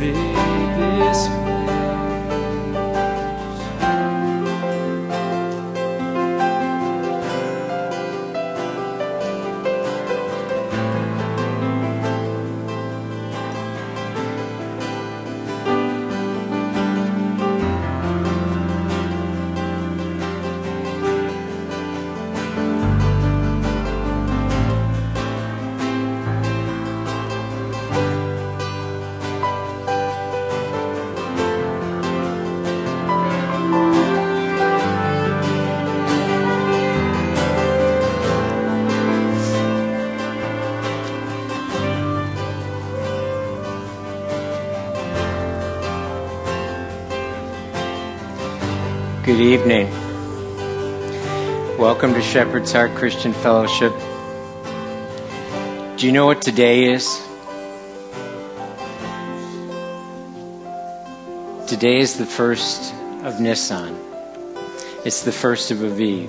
invade this place. Good evening. Welcome to Shepherd's Heart Christian Fellowship. Do you know what today is? Today is the first of Nisan. It's the first of Aviv.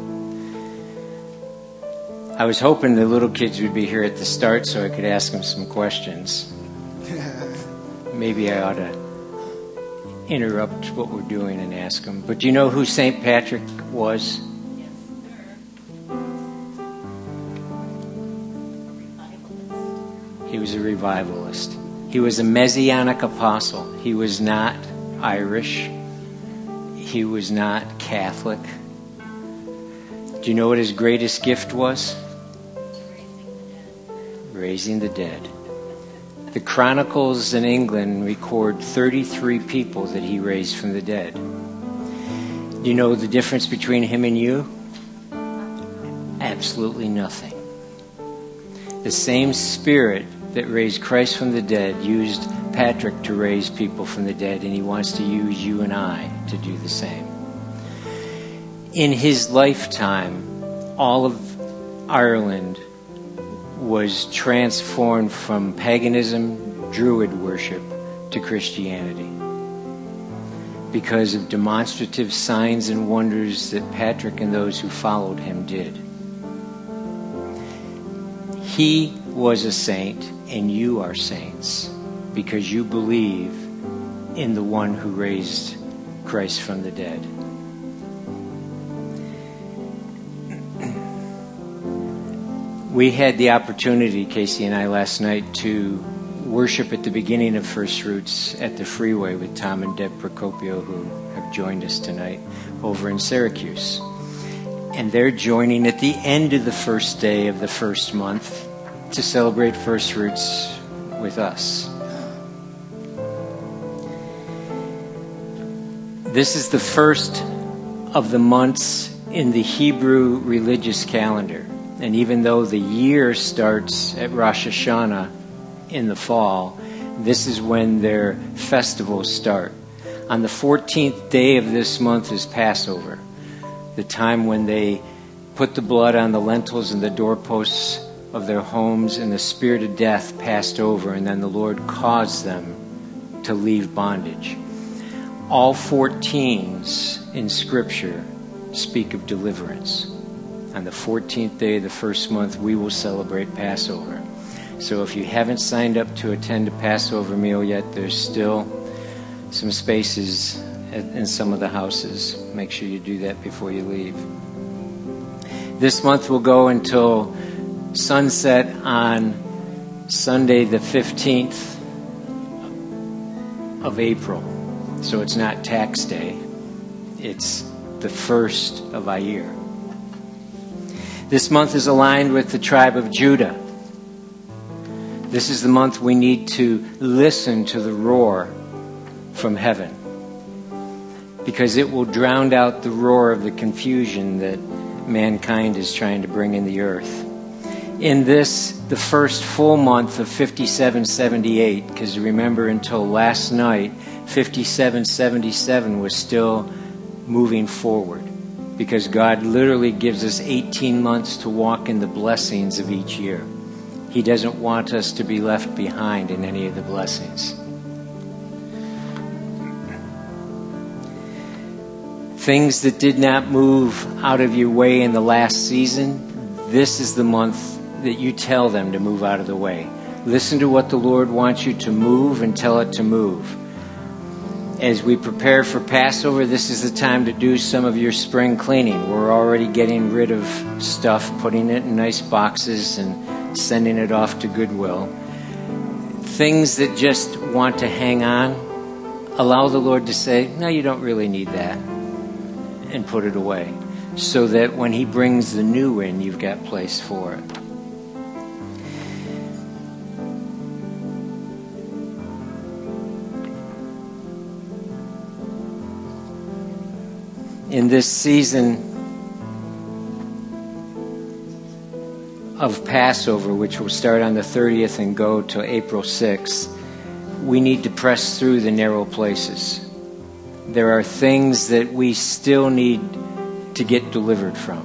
I was hoping the little kids would be here at the start so I could ask them some questions. Maybe I ought to interrupt what we're doing and ask them. But do you know who St. Patrick was? Yes, sir. He was a revivalist. He was a Messianic apostle. He was not Irish. He was not Catholic. Do you know what his greatest gift was? Raising the dead. The Chronicles in England record 33 people that he raised from the dead. Do you know the difference between him and you? Absolutely nothing. The same Spirit that raised Christ from the dead used Patrick to raise people from the dead, and he wants to use you and I to do the same. In his lifetime, all of Ireland was transformed from paganism, Druid worship, to Christianity because of demonstrative signs and wonders that Patrick and those who followed him did. He was a saint, and you are saints because you believe in the one who raised Christ from the dead. We had the opportunity, Casey and I, last night to worship at the beginning of First Fruits at the Freeway with Tom and Deb Procopio, who have joined us tonight over in Syracuse. And they're joining at the end of the first day of the first month to celebrate First Fruits with us. This is the first of the months in the Hebrew religious calendar. And even though the year starts at Rosh Hashanah in the fall, this is when their festivals start. On the 14th day of this month is Passover, the time when they put the blood on the lintels and the doorposts of their homes, and the spirit of death passed over, and then the Lord caused them to leave bondage. All 14s in Scripture speak of deliverance. On the 14th day of the first month, we will celebrate Passover. So if you haven't signed up to attend a Passover meal yet, there's still some spaces in some of the houses. Make sure you do that before you leave. This month will go until sunset on Sunday the 15th of April. So it's not tax day. It's the first of Iyar. This month is aligned with the tribe of Judah. This is the month we need to listen to the roar from heaven, because it will drown out the roar of the confusion that mankind is trying to bring in the earth. In this, the first full month of 5778, because remember until last night, 5777 was still moving forward, because God literally gives us 18 months to walk in the blessings of each year. He doesn't want us to be left behind in any of the blessings. Things that did not move out of your way in the last season, this is the month that you tell them to move out of the way. Listen to what the Lord wants you to move and tell it to move. As we prepare for Passover, this is the time to do some of your spring cleaning. We're already getting rid of stuff, putting it in nice boxes and sending it off to Goodwill. Things that just want to hang on, allow the Lord to say, no, you don't really need that, and put it away, so that when He brings the new in, you've got place for it. In this season of Passover, which will start on the 30th and go to April 6th, we need to press through the narrow places. There are things that we still need to get delivered from.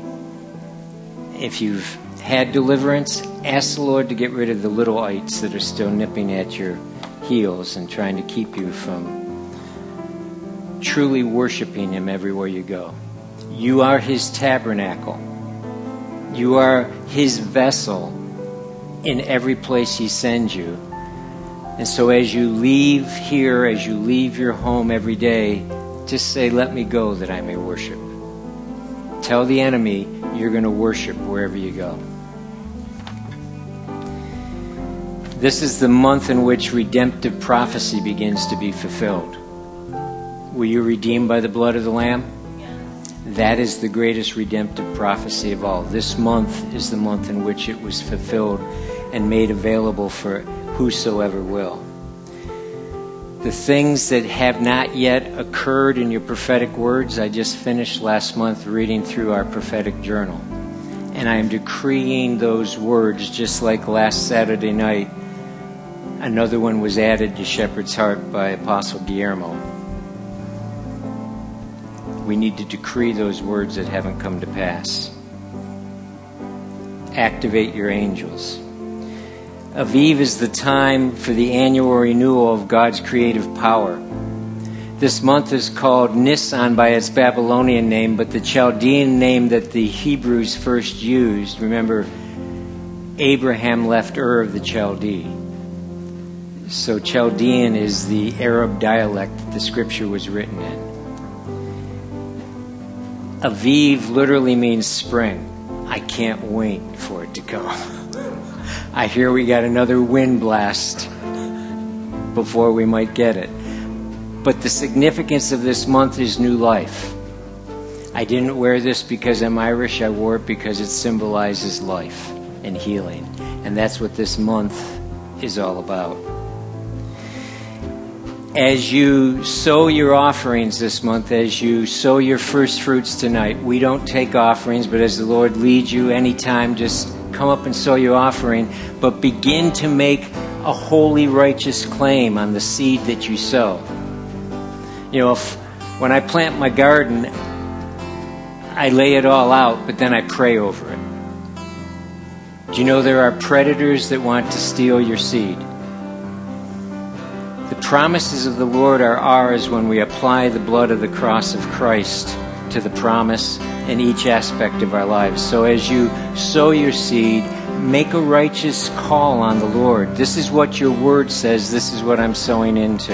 If you've had deliverance, ask the Lord to get rid of the little ites that are still nipping at your heels and trying to keep you from truly worshiping Him everywhere you go. You are His tabernacle. You are His vessel in every place He sends you. And so as you leave here, as you leave your home every day, just say, let me go that I may worship. Tell the enemy you're going to worship wherever you go. This is the month in which redemptive prophecy begins to be fulfilled. Were you redeemed by the blood of the Lamb? Yes. That is the greatest redemptive prophecy of all. This month is the month in which it was fulfilled and made available for whosoever will. The things that have not yet occurred in your prophetic words, I just finished last month reading through our prophetic journal. And I am decreeing those words just like last Saturday night. Another one was added to Shepherd's Heart by Apostle Guillermo. We need to decree those words that haven't come to pass. Activate your angels. Aviv is the time for the annual renewal of God's creative power. This month is called Nisan by its Babylonian name, but the Chaldean name that the Hebrews first used, remember, Abraham left Ur of the Chaldee. So Chaldean is the Arab dialect that the scripture was written in. Aviv literally means spring. I can't wait for it to come. I hear we got another wind blast before we might get it. But the significance of this month is new life. I didn't wear this because I'm Irish. I wore it because it symbolizes life and healing. And that's what this month is all about. As you sow your offerings this month, as you sow your first fruits tonight, we don't take offerings, but as the Lord leads you anytime, just come up and sow your offering, but begin to make a holy, righteous claim on the seed that you sow. You know, when I plant my garden, I lay it all out, but then I pray over it. Do you know there are predators that want to steal your seed? The promises of the Lord are ours when we apply the blood of the cross of Christ to the promise in each aspect of our lives. So as you sow your seed, make a righteous call on the Lord. This is what your word says. This is what I'm sowing into.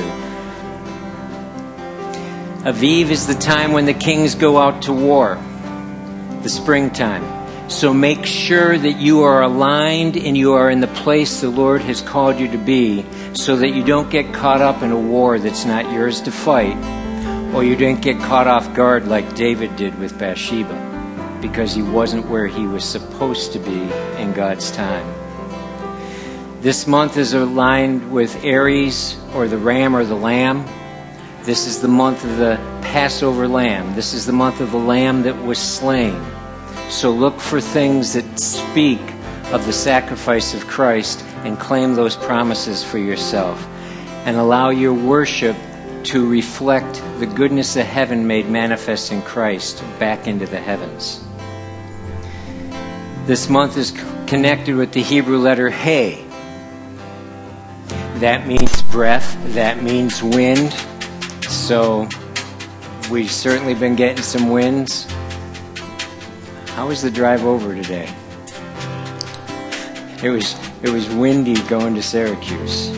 Aviv is the time when the kings go out to war, the springtime. So make sure that you are aligned and you are in the place the Lord has called you to be, so that you don't get caught up in a war that's not yours to fight, or you don't get caught off guard like David did with Bathsheba, because he wasn't where he was supposed to be in God's time. This month is aligned with Aries, or the ram or the lamb. This is the month of the Passover lamb. This is the month of the lamb that was slain. So look for things that speak of the sacrifice of Christ and claim those promises for yourself. And allow your worship to reflect the goodness of heaven made manifest in Christ back into the heavens. This month is connected with the Hebrew letter He. That means breath. That means wind. So we've certainly been getting some winds. How was the drive over today? It was It was windy going to Syracuse.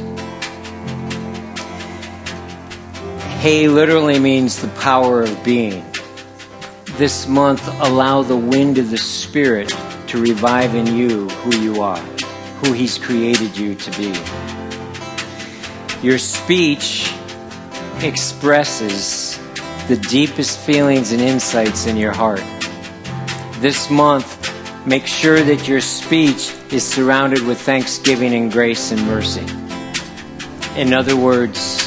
Hay literally means the power of being. This month, allow the wind of the Spirit to revive in you who you are, who He's created you to be. Your speech expresses the deepest feelings and insights in your heart. This month, make sure that your speech is surrounded with thanksgiving and grace and mercy. In other words,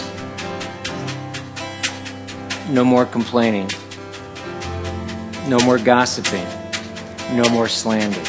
no more complaining, no more gossiping, no more slander.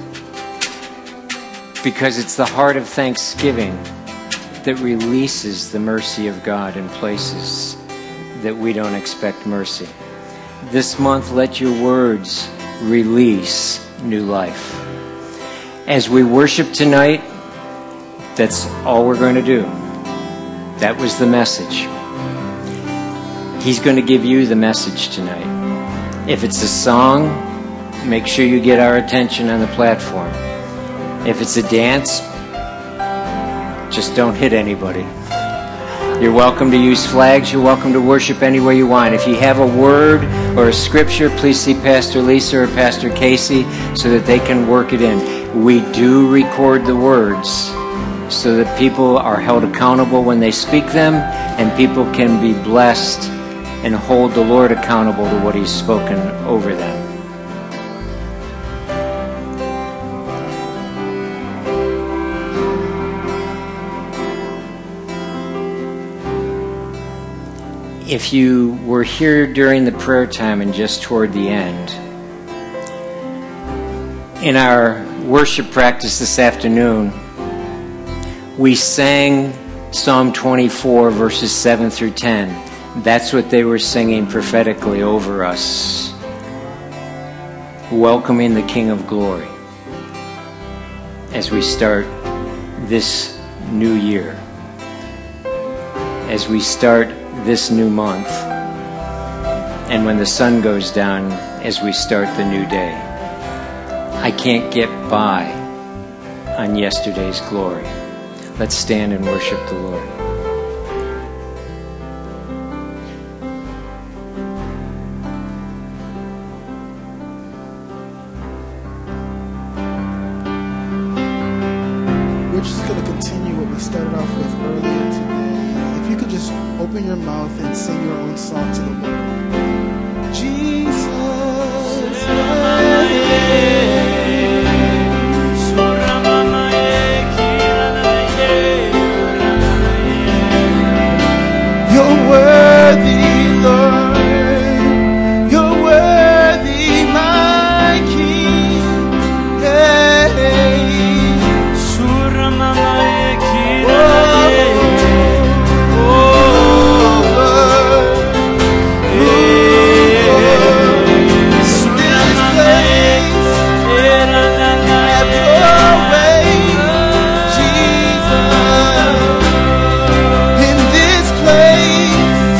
Because it's the heart of thanksgiving that releases the mercy of God in places that we don't expect mercy. This month, let your words release new life. As we worship tonight, that's all we're going to do. That was the message. He's going to give you the message tonight. If it's a song, make sure you get our attention on the platform. If it's a dance, just don't hit anybody. You're welcome to use flags. You're welcome to worship any way you want. If you have a word or a scripture, please see Pastor Lisa or Pastor Casey so that they can work it in. We do record the words so that people are held accountable when they speak them, and people can be blessed and hold the Lord accountable to what He's spoken over them. If you were here during the prayer time and just toward the end, in our worship practice this afternoon, we sang Psalm 24, verses 7 through 10. That's what they were singing prophetically over us, welcoming the King of Glory as we start this new year, as we start this new month, and when the sun goes down, as we start the new day. I can't get by on yesterday's glory. Let's stand and worship the Lord. We're just going to continue what we started off with earlier today. If you could just open your mouth and sing your own song to the Lord. Jesus. You're worthy, Lord. You're worthy, my King. Hey. In this place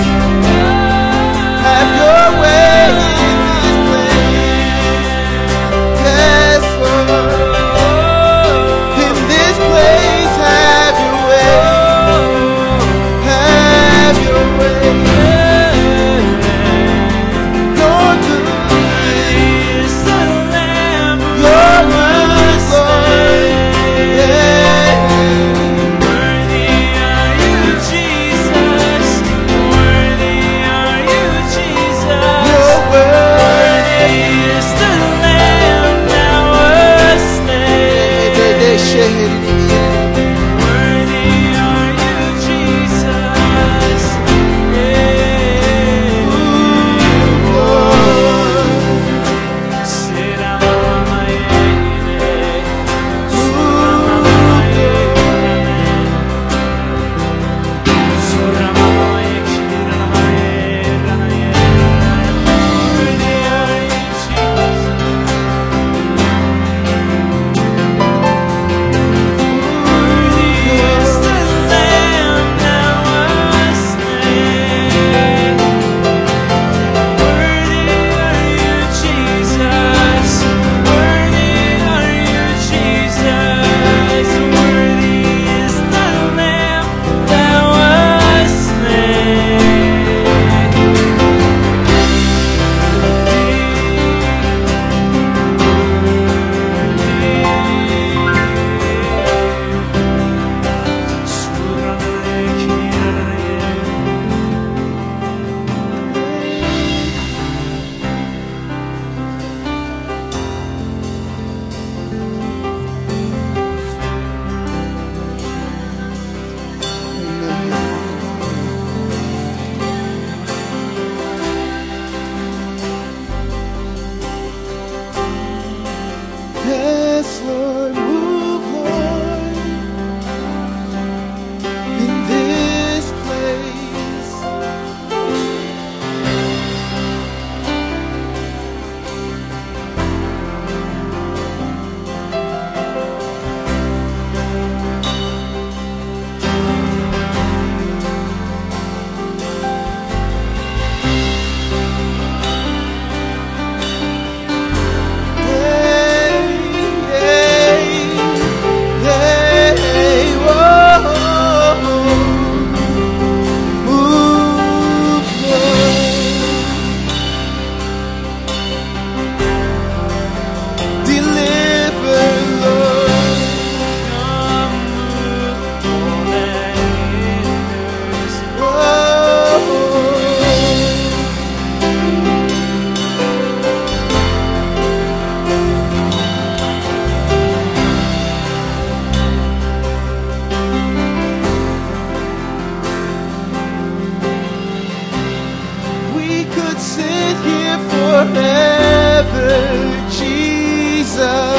forever, Jesus.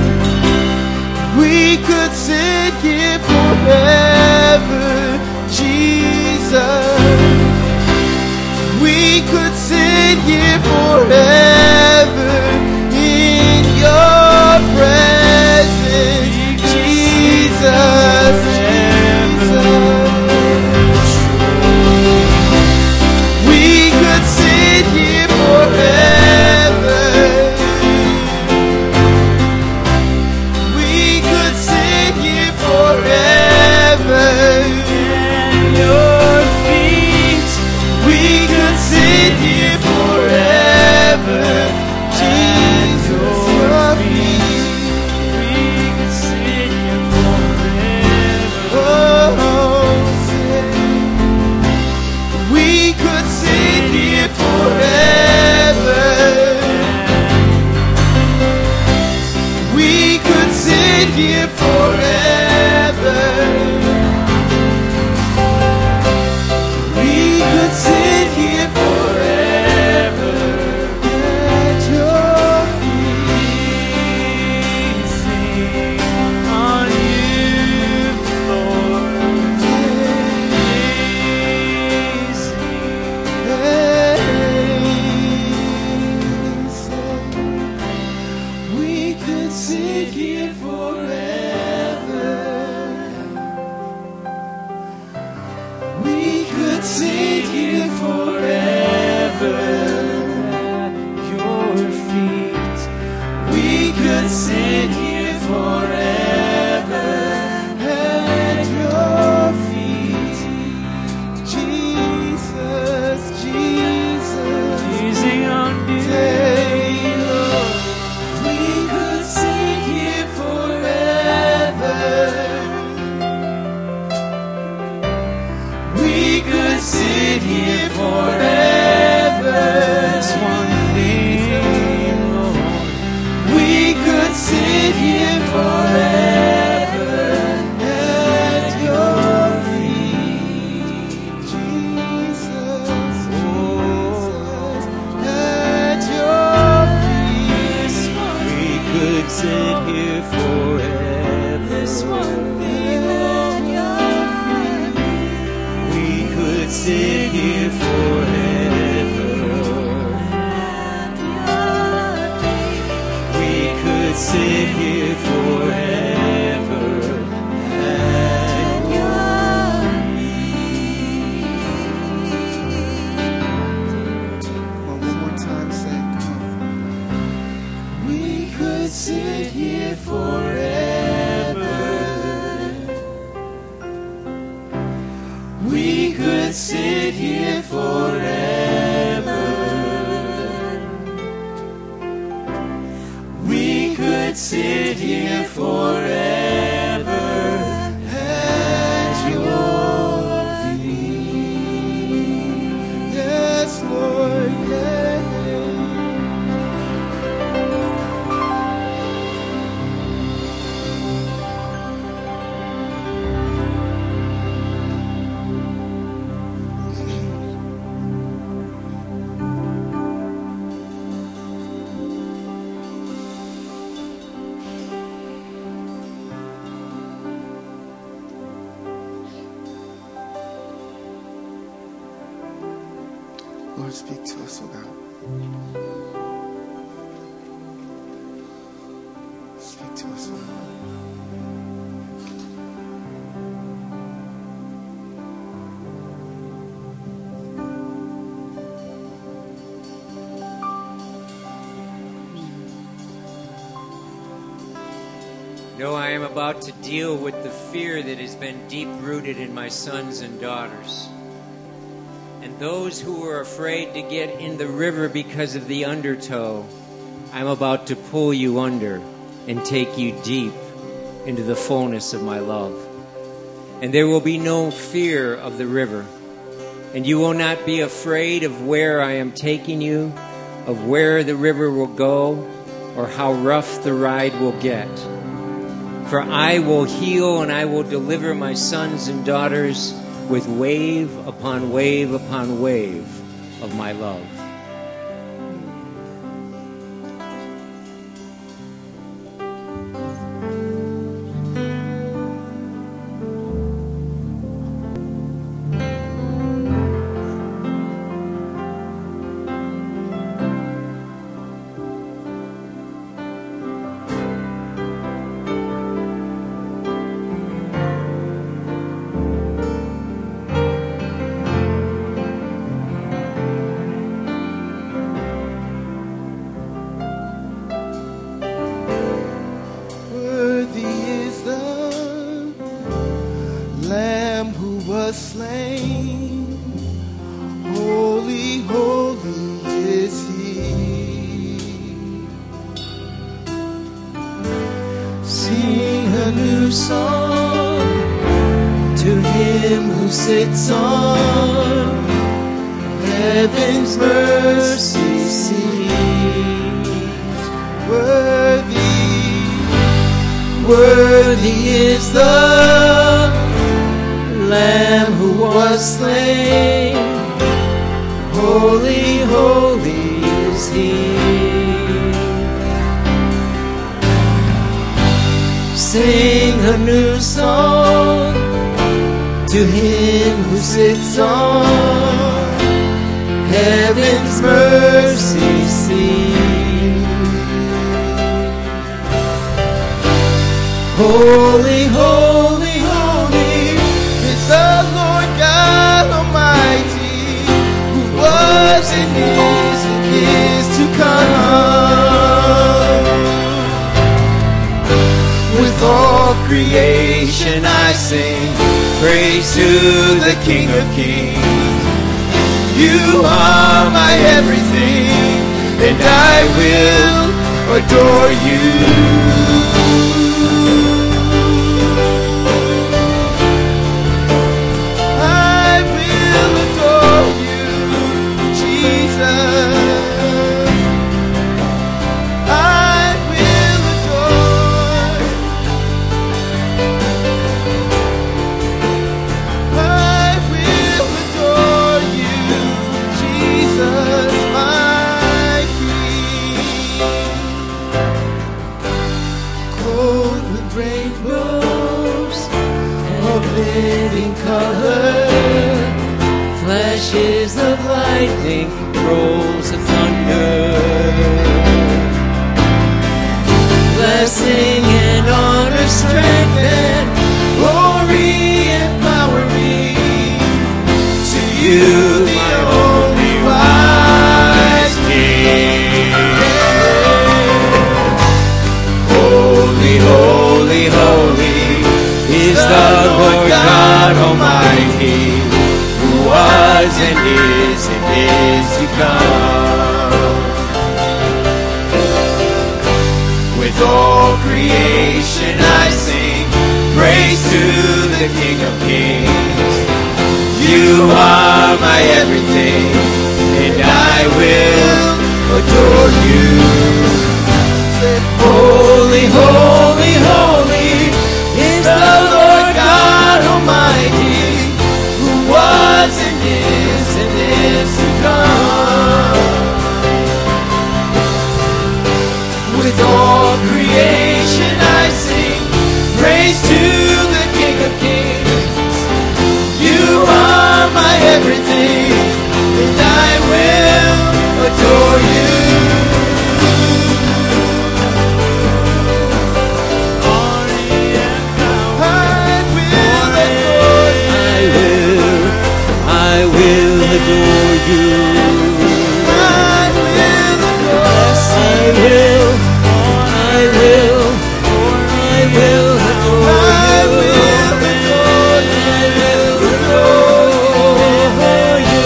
We could sit here forever, Jesus. We could sit here forever in your presence, Jesus, Jesus. We could sit here forever. We could sit here forever at your feet. We could sit here forever, Jesus, your feet. We could sit here forever. Oh, we could sit here forever. We could sit here forever. We could sit here forever at your feet. Sing on you, Lord. We could sit here forever. We could sit here forever at your feet. We could sit here forever at your feet. Jesus, Jesus, easy on day, Lord. We could sit here forever. We could sit here forever. It's one thing, Lord. We could sit here forever at your feet, Jesus, Jesus, at your feet. We could sit here forever. This one thing at your feet. We could sit here forever. We could sit here forever at your feet. One more time, say, come on. We could sit here forever. We could sit here forever. We could sit here forever at your feet. Yes, Lord, yes. Lord, speak to us, oh God. Speak to us, oh God. No, I am about to deal with the fear that has been deep-rooted in my sons and daughters. And those who are afraid to get in the river because of the undertow, I'm about to pull you under and take you deep into the fullness of my love. And there will be no fear of the river. And you will not be afraid of where I am taking you, of where the river will go, or how rough the ride will get. For I will heal and I will deliver my sons and daughters with wave upon wave upon wave of my love. new song to Him who sits on heaven's mercy seat. Worthy is the Lamb who was slain. Holy, holy is He. Sing a new song to Him who sits on heaven's mercy seat. Holy, holy, holy is the Lord God Almighty, who was and is to come. With all creation I sing praise to the King of Kings. You are my everything, and I will adore you. I will adore you, Jesus. I will adore. I will adore you, Jesus, my King. Clothed with rainbows of living color, flashes of lightning, rolls of thunder. Blessing and honor, strength and glory and power be to you, the only wise King. Holy, holy, holy is the Lord God Almighty, who was and is to come. With all creation I sing praise to the King of Kings. You are my everything, and I will adore you. Holy, holy, holy is the Lord God Almighty, who was and is to come. With all creation I sing praise to the King of Kings. You are my everything, and I will adore you. I will adore you. I will adore. Yes, I will. I will. I will adore you. I will adore you.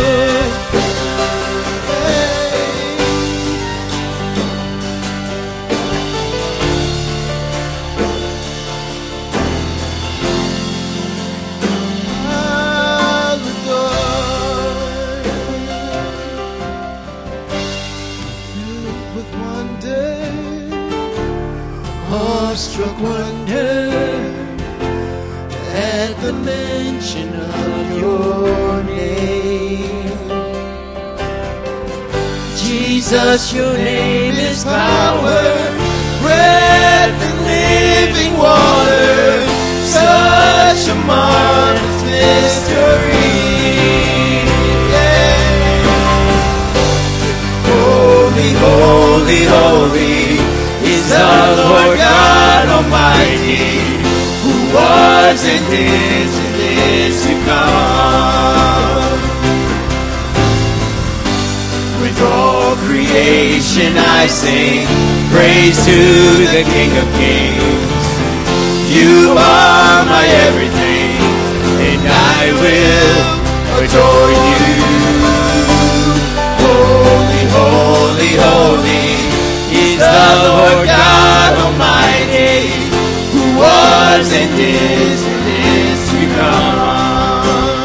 I'll adore you with wonder, awestruck wonder at the mention of your name. Jesus, your name is power, breath and living water, such a marvelous mystery. Yeah. Holy, holy, holy is the Lord God Almighty, who was and is to come. With all creation I sing praise to the King of Kings. You are my everything, and I will adore you. Holy, holy, holy is the Lord God Almighty, who was was and is to come.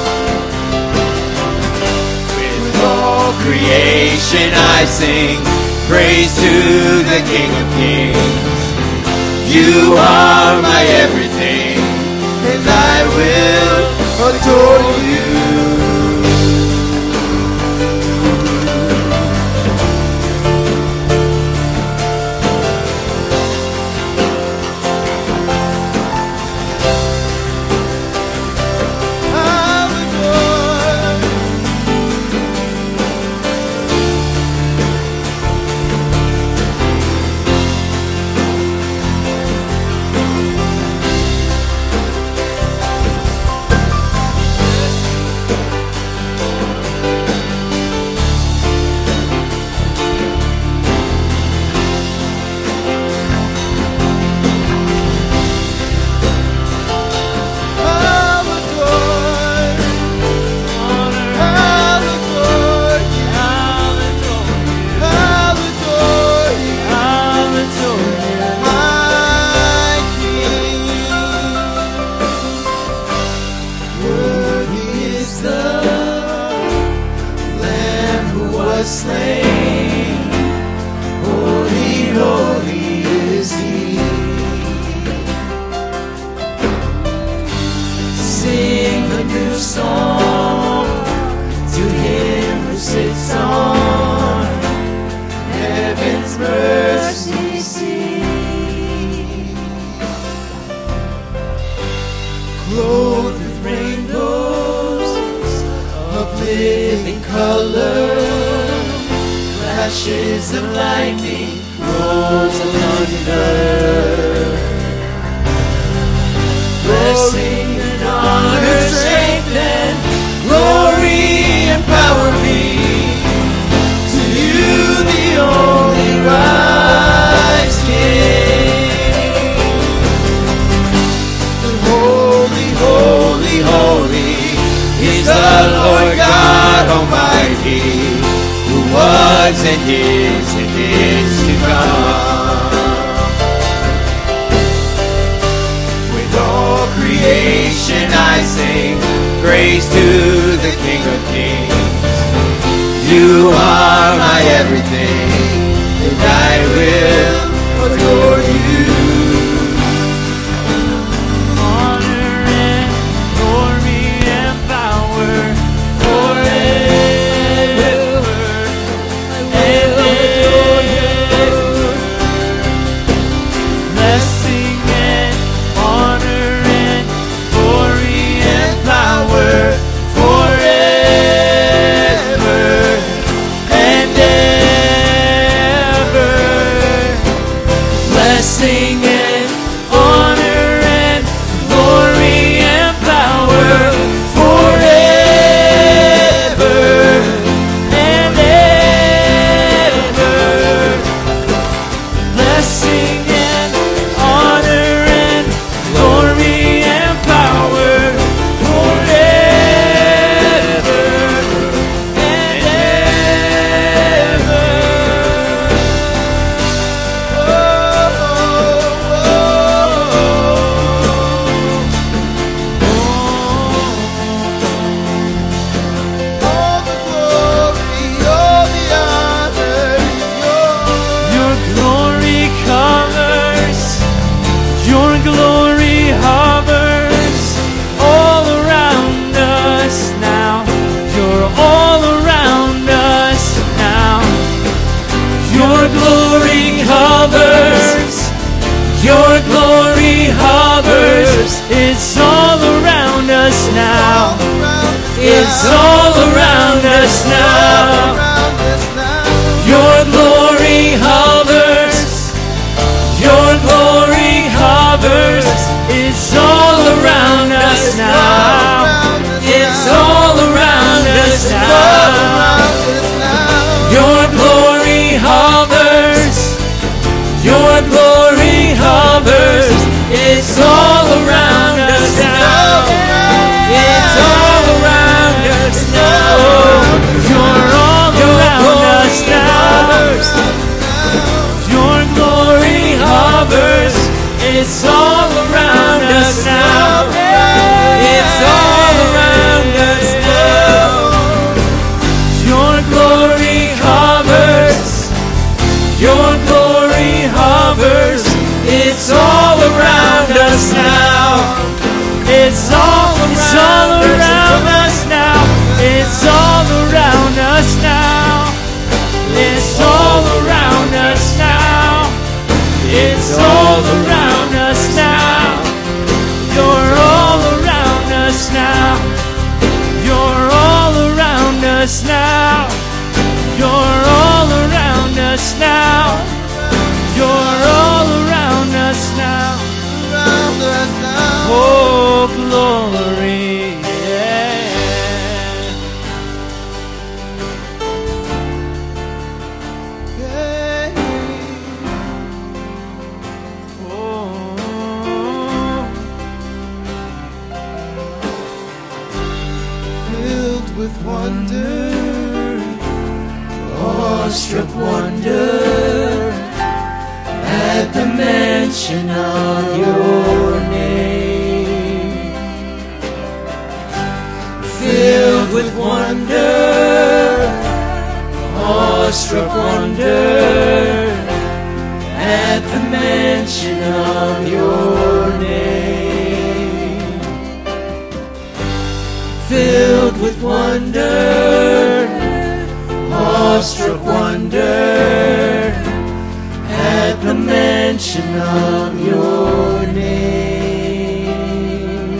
With all creation I sing praise to the King of Kings. You are my everything, and I will adore you. It's all around us now. It's all around us now. You're all with wonder, awestruck wonder at the mention of your name. Filled with wonder, awestruck wonder at the mention of your name. Filled with wonder, awestruck wonder at the mention of your name.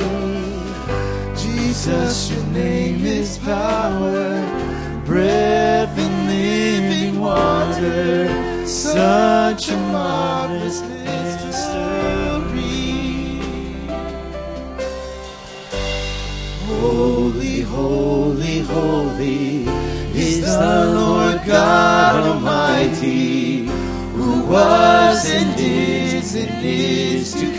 Jesus, your name is power, breath and living water, such a marvelous mystery. Holy, holy, holy is the Lord God Almighty, who was and is to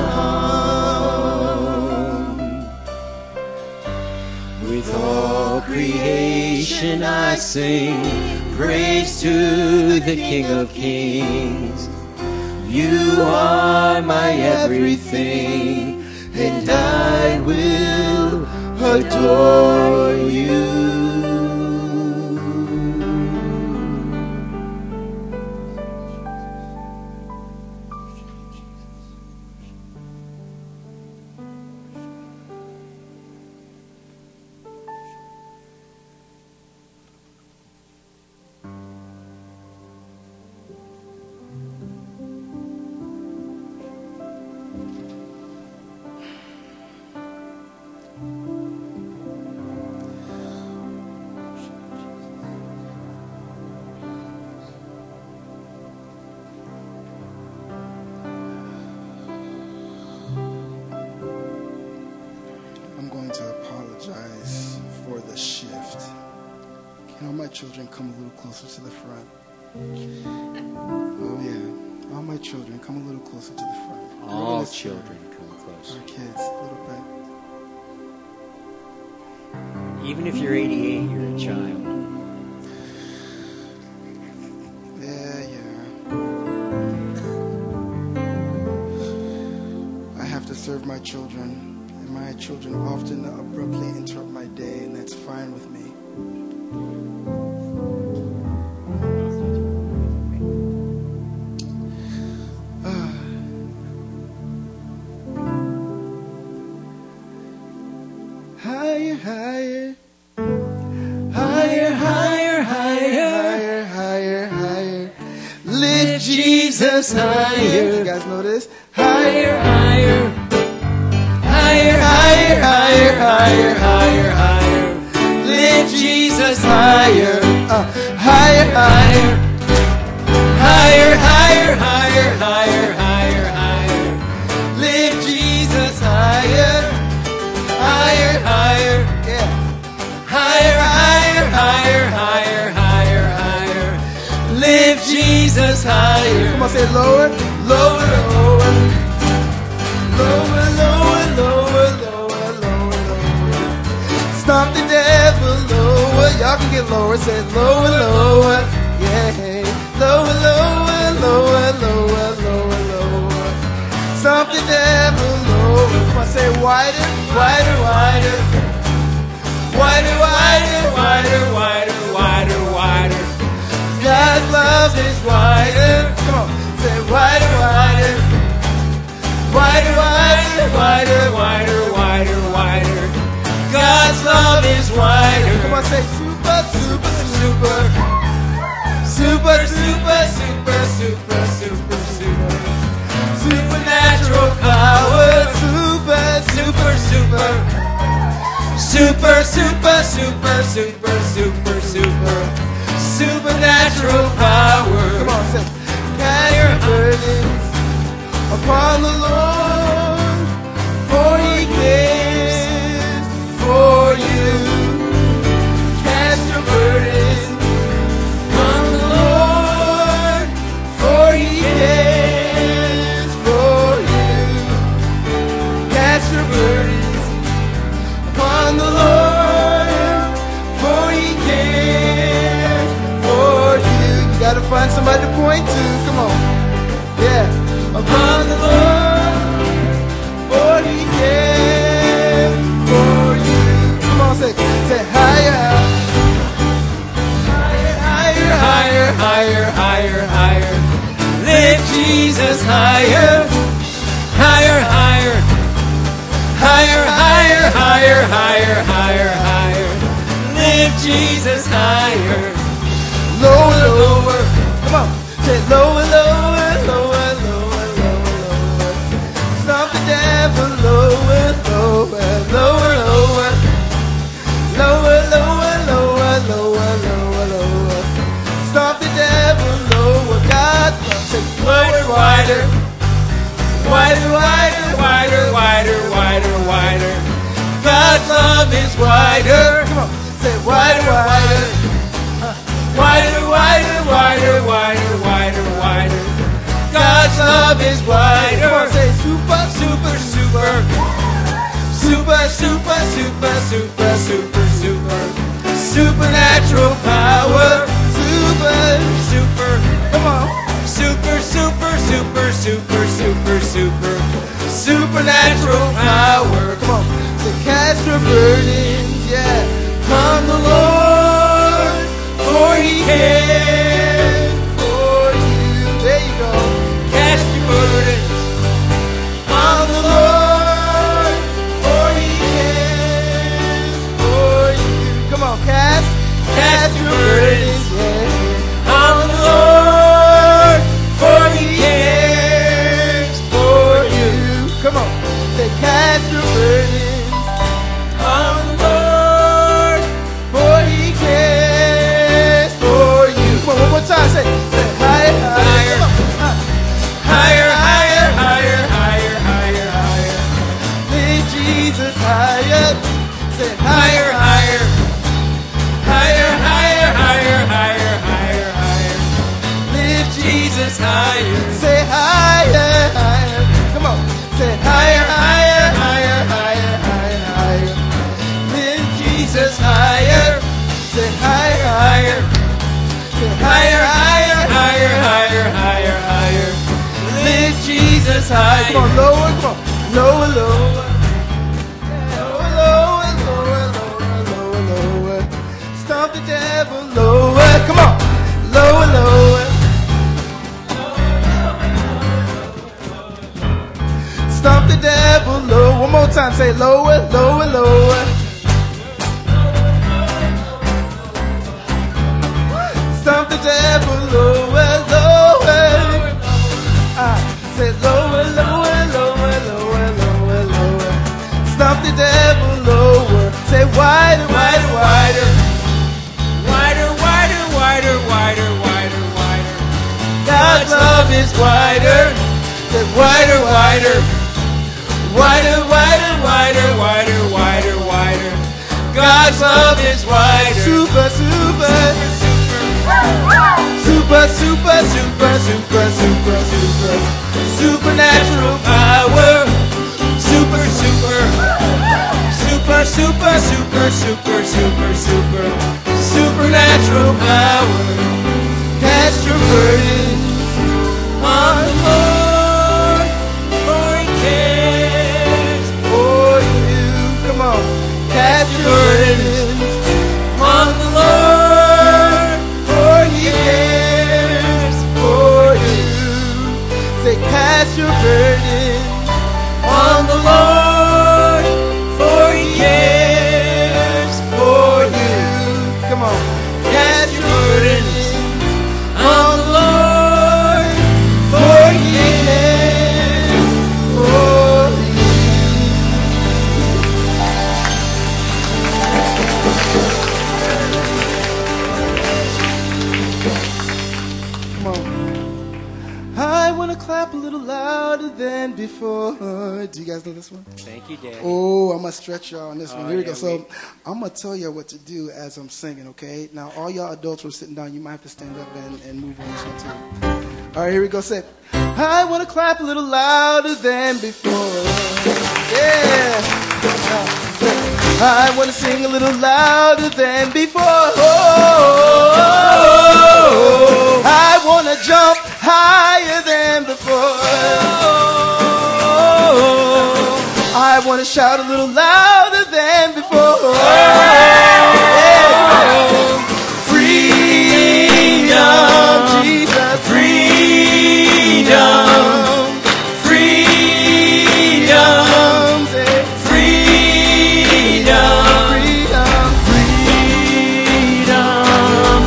come. With all creation I sing praise to the King of Kings. You are my everything, and I will adore you. Children, come a little closer to the front. Oh yeah, all my children, come a little closer to the front. All children, come closer. Our kids, a little bit. Even if you're 88, you're a child. Yeah. I have to serve my children, and my children often abruptly interrupt my day, and that's fine with me. Jesus higher. You guys know this? Higher, higher. Higher, higher, higher, higher, higher, higher. Lift Jesus higher. Higher, higher. Higher, higher, higher, higher, higher, higher. Lift Jesus higher. Higher, higher. Yeah. Higher, higher, higher, higher, higher, higher. Lift Jesus higher. Come on, say lower, Lower, lower. Lower, lower, lower, lower, lower, lower. stop the devil, lower. Y'all can get lower, say lower, lower. Yeah. Lower, lower, lower, lower, lower, lower. Stop the devil, lower. Come on, say wider, Wider, wider. Wider, wider, wider, wider, wider, wider. God's love is wider. come on, say Wider, wider. Wider, wider, wider, wider, wider, wider. God's love is wider. come on, say super, super, super. Super, super, super, super, super, super. Supernatural power. Super, Super, super. Super, super, super, super, super, super. Supernatural power. Come on, say Carry your burdens upon the Lord, for He cares for you. Cast your burdens on the Lord, for He cares for you. Cast your burdens Upon the Lord, to find somebody to point to. Come on. Yeah. Upon the Lord, for he cares for you. Come on, say higher. Higher, higher, higher, higher, higher. Lift Jesus higher, higher, higher, higher, higher, higher, higher, higher, higher. Lift Jesus higher. Lower, lower. Come on. Say lower, lower, lower, lower, lower, lower. Stop the devil. Lower, lower, lower, lower. Lower, lower, lower, lower, lower, lower. Stop the devil. Lower. God loves it. Wider, wider, wider, wider, wider, wider, wider, wider. God's love is wider. Come on. Say wider, wider. Wider, wider, wider, wider, wider, wider. God's love is wider. Come on, say super, Super, super, super, super, super, super, super, super. Supernatural power. super. Super, Come on. super, super, super, super, super, super. Supernatural power. Come on. Say cast your burdens, yeah. Come the Lord, for he cares for you. There you go. Cast your burdens. On the Lord, for he cares for you. Come on, cast your burdens, yeah. On the Lord, for he cares for you. Come on, say cast your burdens. On the Lord, For he cares for you. Come on, one more time. Say higher, higher. Come on. higher, higher, higher, higher, higher, higher. Lift Jesus higher. Say Higher, higher, higher, higher, higher, higher, higher, higher. Lift Jesus higher. Say higher, higher. Come on. Say higher, higher, higher, higher, higher, higher. Lift Jesus higher. Say higher, higher. Say Higher, higher, higher, higher, higher, higher. Lift Jesus higher. Come on, lower, come on. Lower, lower. Lower, lower, lower, lower, lower, lower. Stomp the devil, lower. Come on. Lower, lower. Stomp the devil, lower. One more time, say lower, lower, lower. Stomp the devil, lower, lower. Say lower, lower, lower, lower, lower, lower. Stomp the devil, lower. Say wider, wider, wider. Wider, wider, wider, wider, wider, wider. God's love is wider. Say wider, wider. Wider, wider, wider, wider, wider, wider. God's love is wider. Super, super. Super, super, super, super, super, super. Supernatural Power. Super, super. Super, super, super, super, super, super. Supernatural power. cast your burdens. On the Lord, for he cares For you. Come on. Cast your burdens. on the Lord, For he cares for you. Say cast your burdens. on the Lord, for he cares For you. Come on. Cast your burdens. on the Lord, For he cares for you. Come on. I want to clap a little louder than before. Do you guys know this one? Thank you, Daddy. Oh, I'm going to stretch y'all on this one. Here we yeah, go. So I'm going to tell you what to do as I'm singing, okay? Now, all y'all adults who are sitting down, you might have to stand up and move on this one, too. All right, here we go. Say, I want to clap a little louder than before. Yeah. I want to sing a little louder than before. I to shout a little louder than before. Freedom, Jesus, freedom, freedom, say freedom, freedom, Freedom,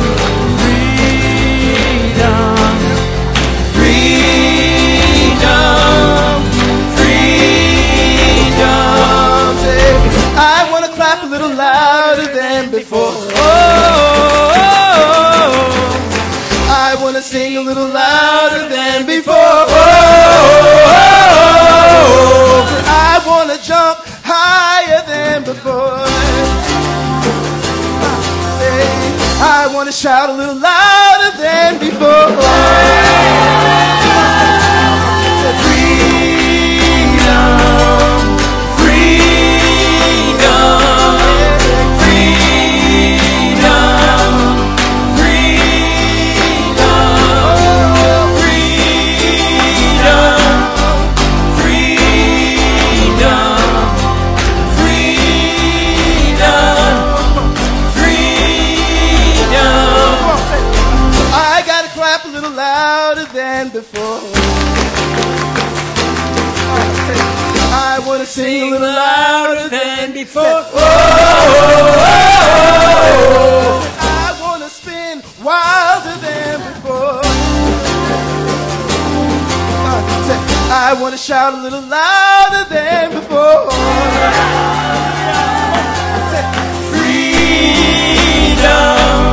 freedom, freedom, freedom. Say, I want to clap a little louder than before. I want to sing a little louder than before. I want to jump higher than before. I want to shout a little louder than before. Before I want to sing a little louder than before. I want to spin wilder than before. I want to shout a little louder than before. Freedom.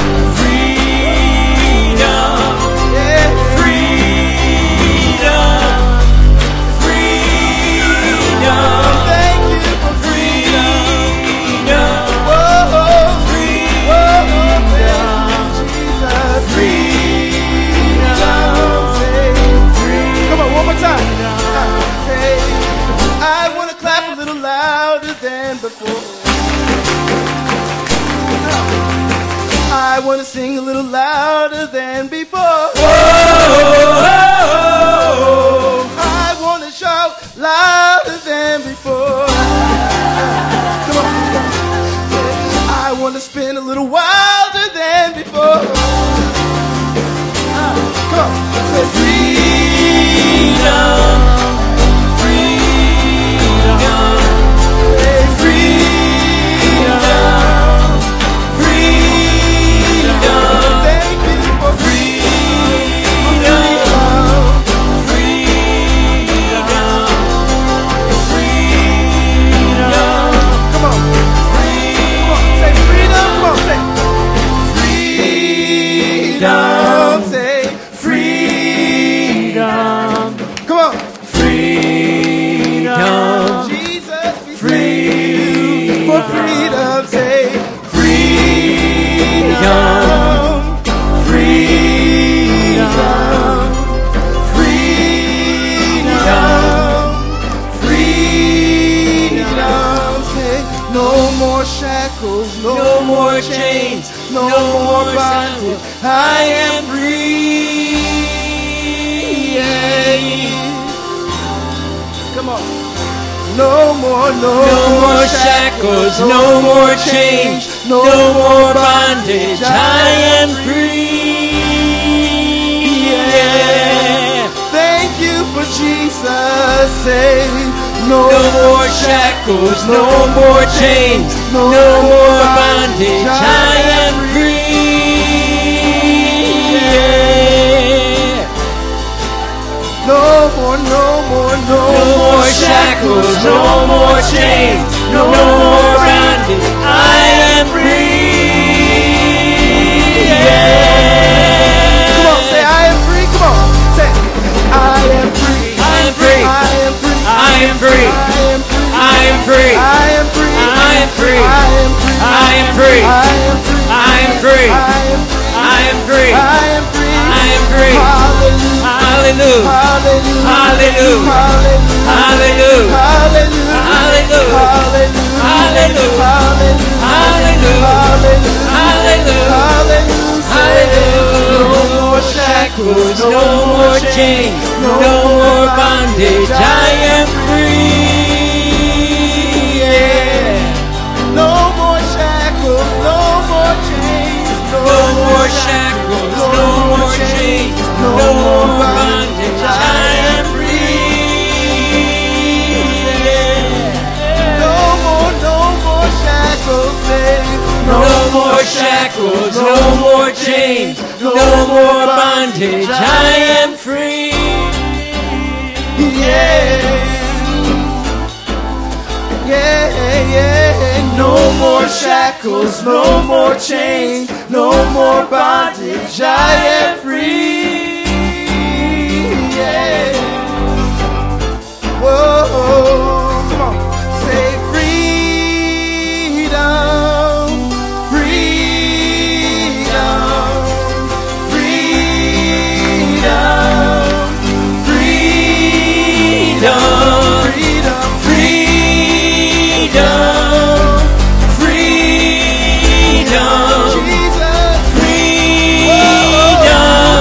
Before. I want to sing a little louder than before. I want to shout louder than before. Come on. I want to spin a little wilder than before. Come on. Say freedom. No more chains, no more bondage. I am free. Come on. No more shackles, no more chains, no more bondage. I am free. Thank you for Jesus saying. No more shackles, no more chains, no more bondage. I am free. No more shackles, no more chains, no more bondage. I am free. Come on, say I am free. Come on, say I am free. I am free. I am free. I am free. I am free. I am free. I am free. I am free. I am free. I am free. I am free. I am free. Hallelujah. Hallelujah. Hallelujah. Hallelujah. Hallelujah. Hallelujah. Hallelujah. Hallelujah. No more shackles, no more chains, no more bondage. I am free. more shackles, no more chains, no more bondage. I am free. No more shackles, baby. No more shackles, no more chains, no more bondage. I am free. Yeah. No more shackles, no more chains, no more bondage. I am free. Yeah. Whoa, come on, say freedom, freedom, freedom, freedom, freedom, freedom, Jesus, Freedom,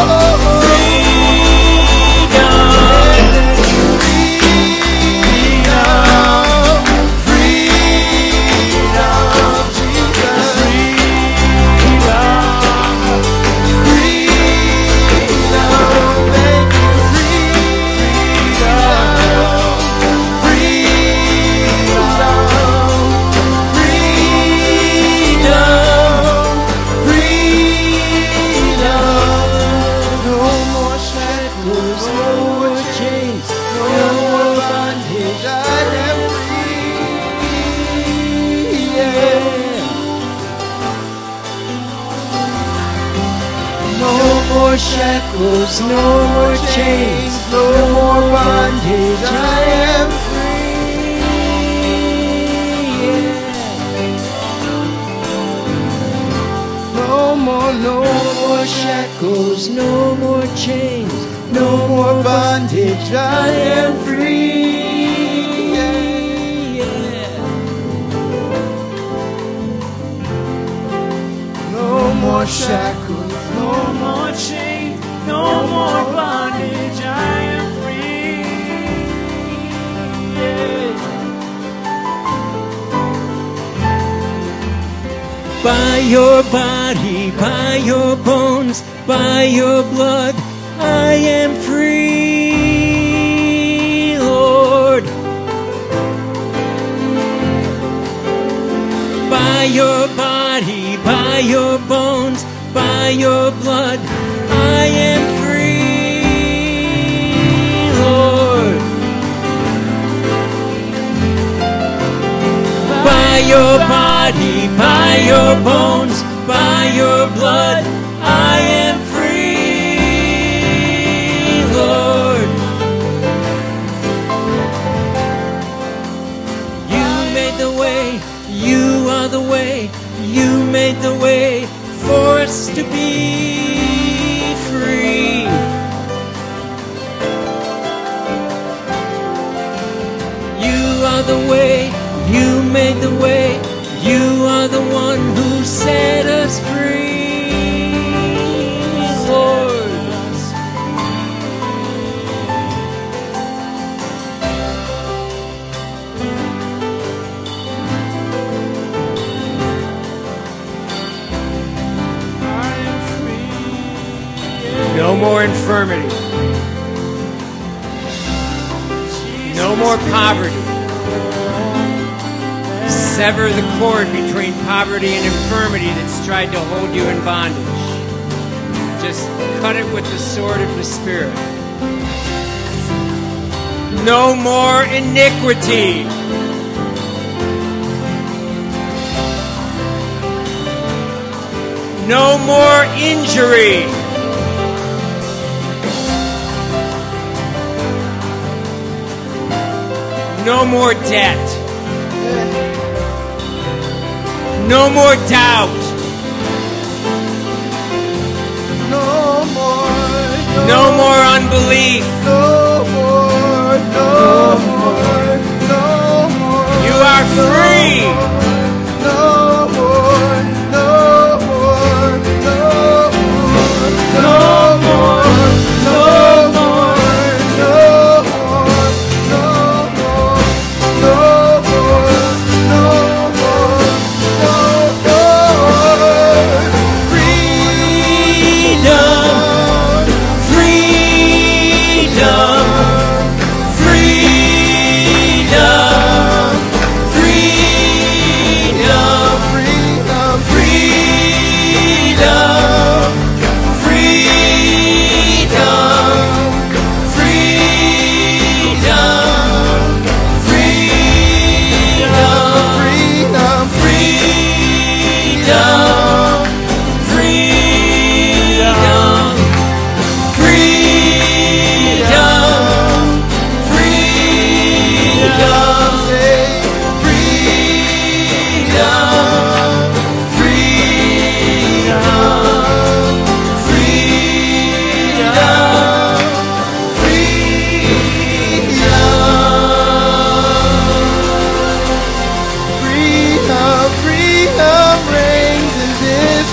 more shackles, no more chains, no more bondage. I am free. no more Shackles, no more chains, no more bondage. I am free. No more shackles, No more chains, no more bondage. I am free. By your body, by your bones, by your blood, I am free, Lord. By your body, by your bones, by your blood, I am free, Lord. By your body, by your bones, by your blood, I am free, Lord. You made the way, you are the way, you made the way for us to be free. You are the way, you made the way, you are the one who set us free, Lord. No more infirmity. No more poverty. Sever the cord between poverty and infirmity that's tried to hold you in bondage. Just cut it with the sword of the Spirit. No more iniquity. No more injury. No more debt. No more doubt. no more, No more unbelief. no more, no more, no more. You are free. No more, no more, no more, no more, no more, no more, no more, no more, no more, no more. Freedom.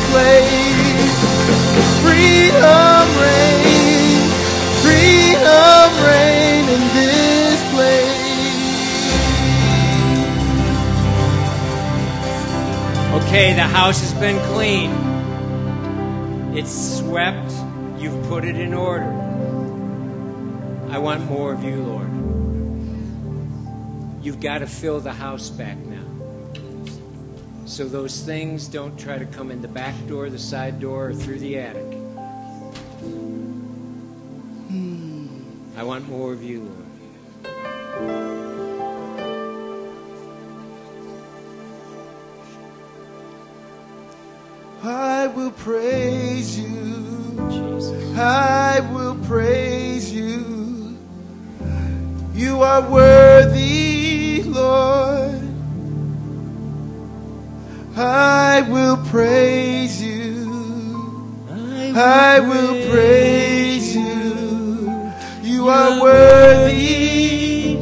place. Freedom reign, freedom reign in this place. Okay, the house has been cleaned. It's swept. You've put it in order. I want more of you, Lord. You've got to fill the house back now. So those things don't try to come in the back door, the side door, or through the attic. I want more of you, Lord. I will praise you. Jesus. I will praise you. You are worthy, Lord. I will praise you. I will praise you. You are worthy.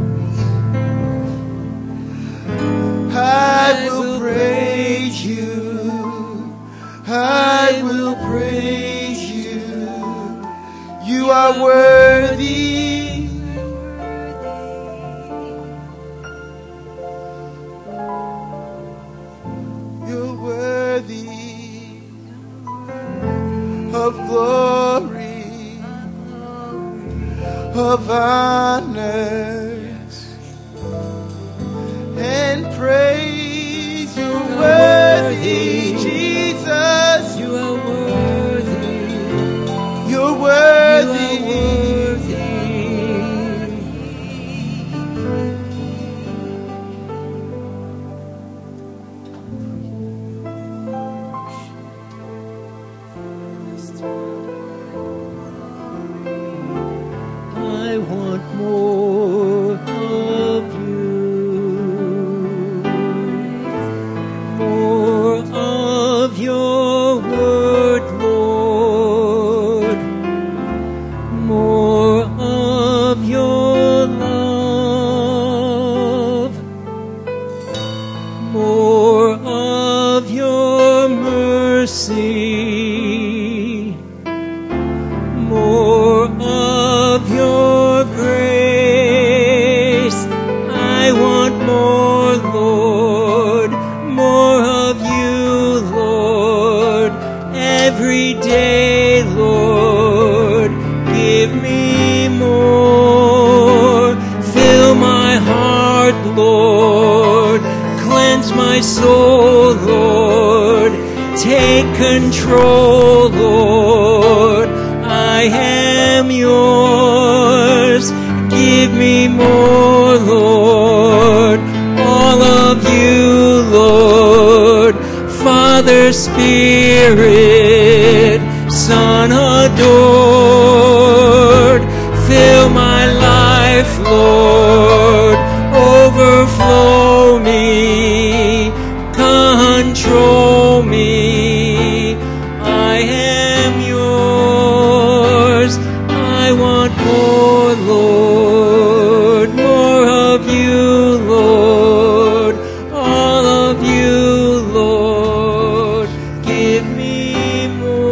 I will praise you. I will praise you. You are worthy. You're worthy of glory, of honor and praise. You're worthy, Jesus. You are worthy. You're worthy. I want more of you, more of your word, Lord, more of your love, more of your mercy, more of your grace. I want more, Lord, more of you, Lord, every day, Lord. Give me more. Fill my heart, Lord. Cleanse my soul, Lord. Take control, Lord. I am yours. Give me more, Lord. All of you, Lord. Father, Spirit, Son adored. Fill my life, Lord. Overflow me. Control me. I am yours. I want more, Lord. More of you, Lord. All of you, Lord. Give me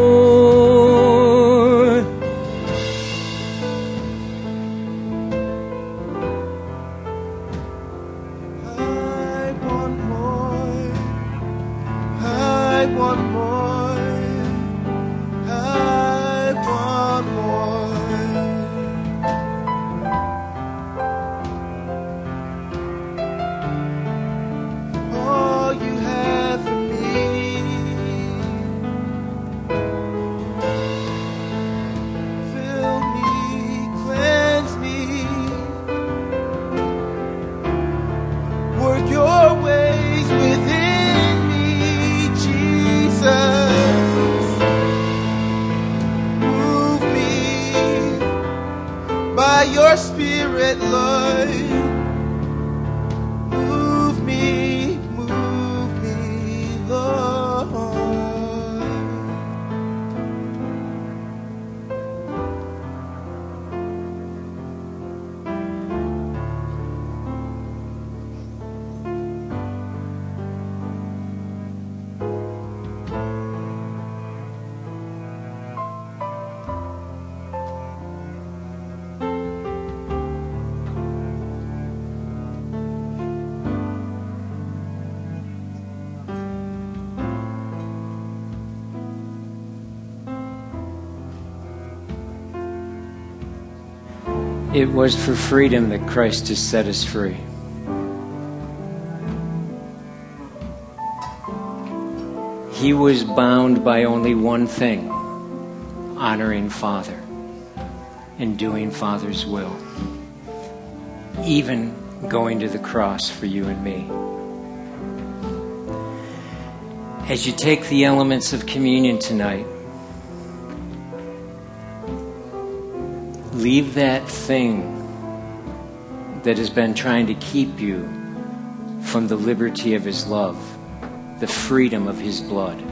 more. I want more. I want more. I want more. All you have for me. Fill me, cleanse me. Work your ways within me, Jesus. It was for freedom that Christ has set us free. He was bound by only one thing: honoring Father and doing Father's will, even going to the cross for you and me. As you take the elements of communion tonight, leave that thing that has been trying to keep you from the liberty of His love, the freedom of His blood.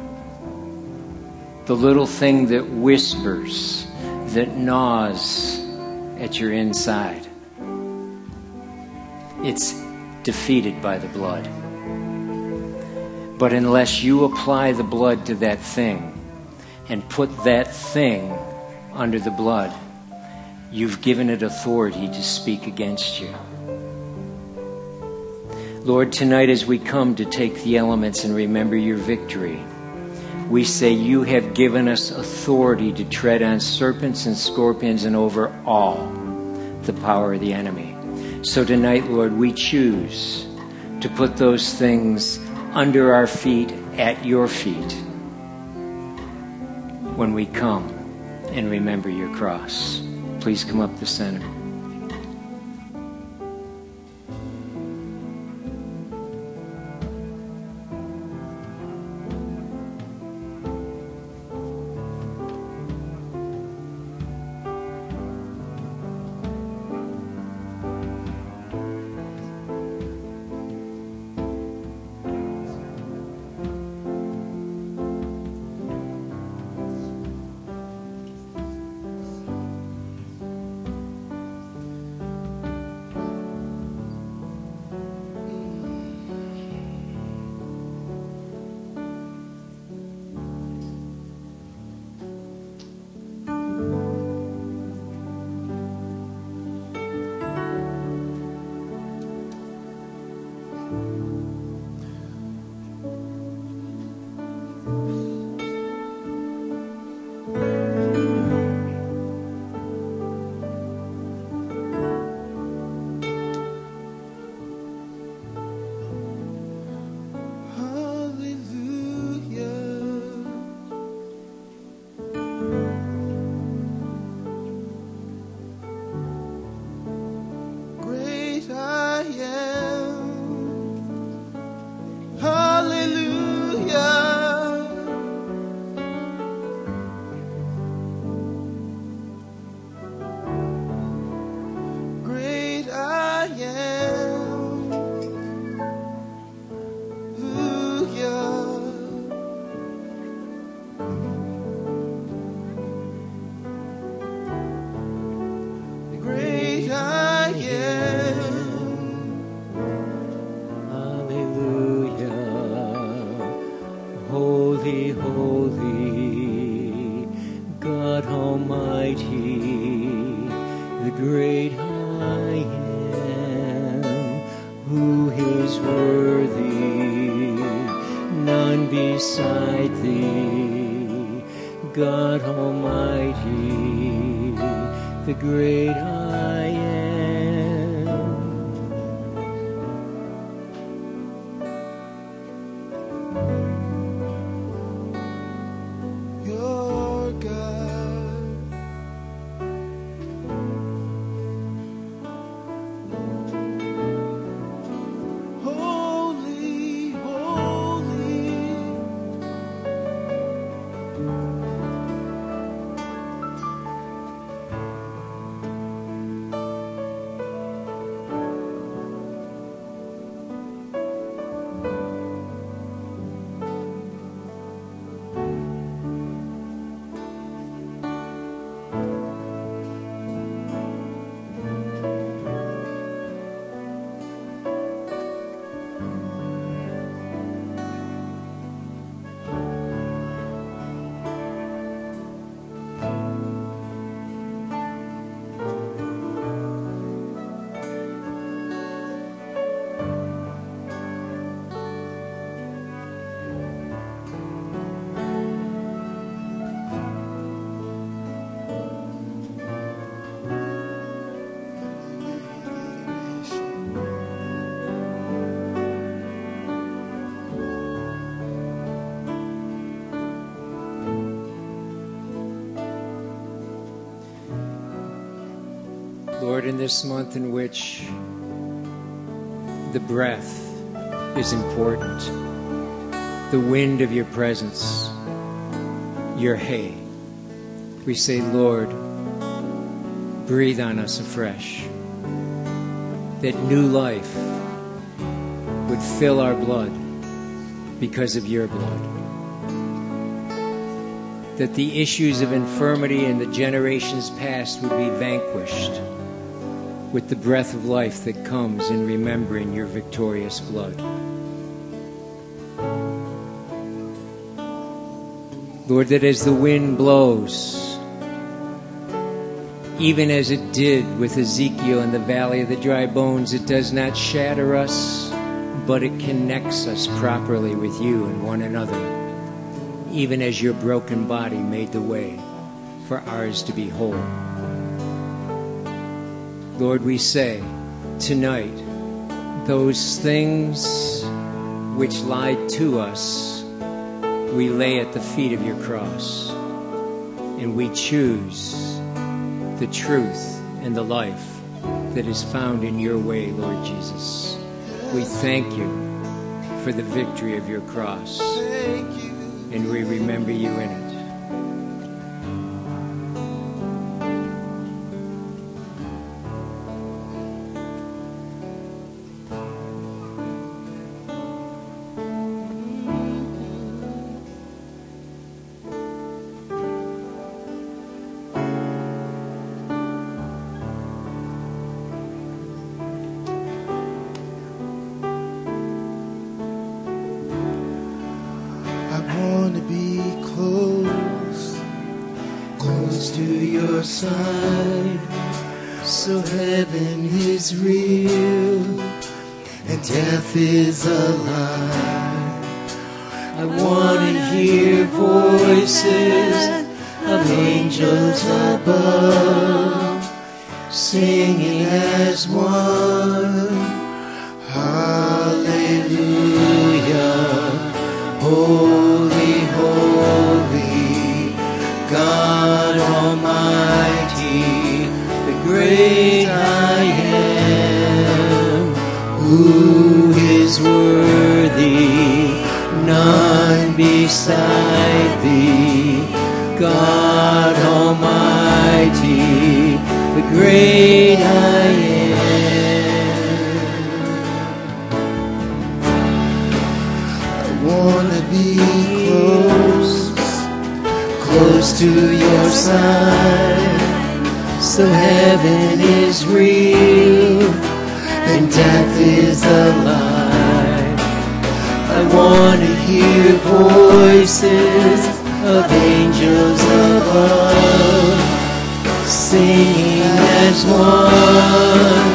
The little thing that whispers, that gnaws at your inside. It's defeated by the blood. But unless you apply the blood to that thing and put that thing under the blood, you've given it authority to speak against you. Lord, tonight as we come to take the elements and remember your victory, we say you have given us authority to tread on serpents and scorpions and over all the power of the enemy. So tonight, Lord, we choose to put those things under our feet, at your feet, when we come and remember your cross. Please come up the center. in this month in which the breath is important, the wind of your presence, your hay, we say, Lord, breathe on us afresh, that new life would fill our blood because of your blood, that the issues of infirmity in the generations past would be vanquished with the breath of life that comes in remembering your victorious blood. Lord, that as the wind blows, even as it did with Ezekiel in the valley of the dry bones, it does not shatter us, but it connects us properly with you and one another, even as your broken body made the way for ours to be whole. Lord, we say tonight, those things which lied to us, we lay at the feet of your cross, and we choose the truth and the life that is found in your way, Lord Jesus. We thank you for the victory of your cross, and we remember you in it. Side, so heaven is real and death is a lie. I want to hear voices of angels above singing as one. Hallelujah, holy, holy, God Almighty, the great I am, who is worthy, none beside thee, God Almighty, the great I am. I want to be close to your side, so heaven is real and death is a lie. I want to hear voices of angels above singing as one.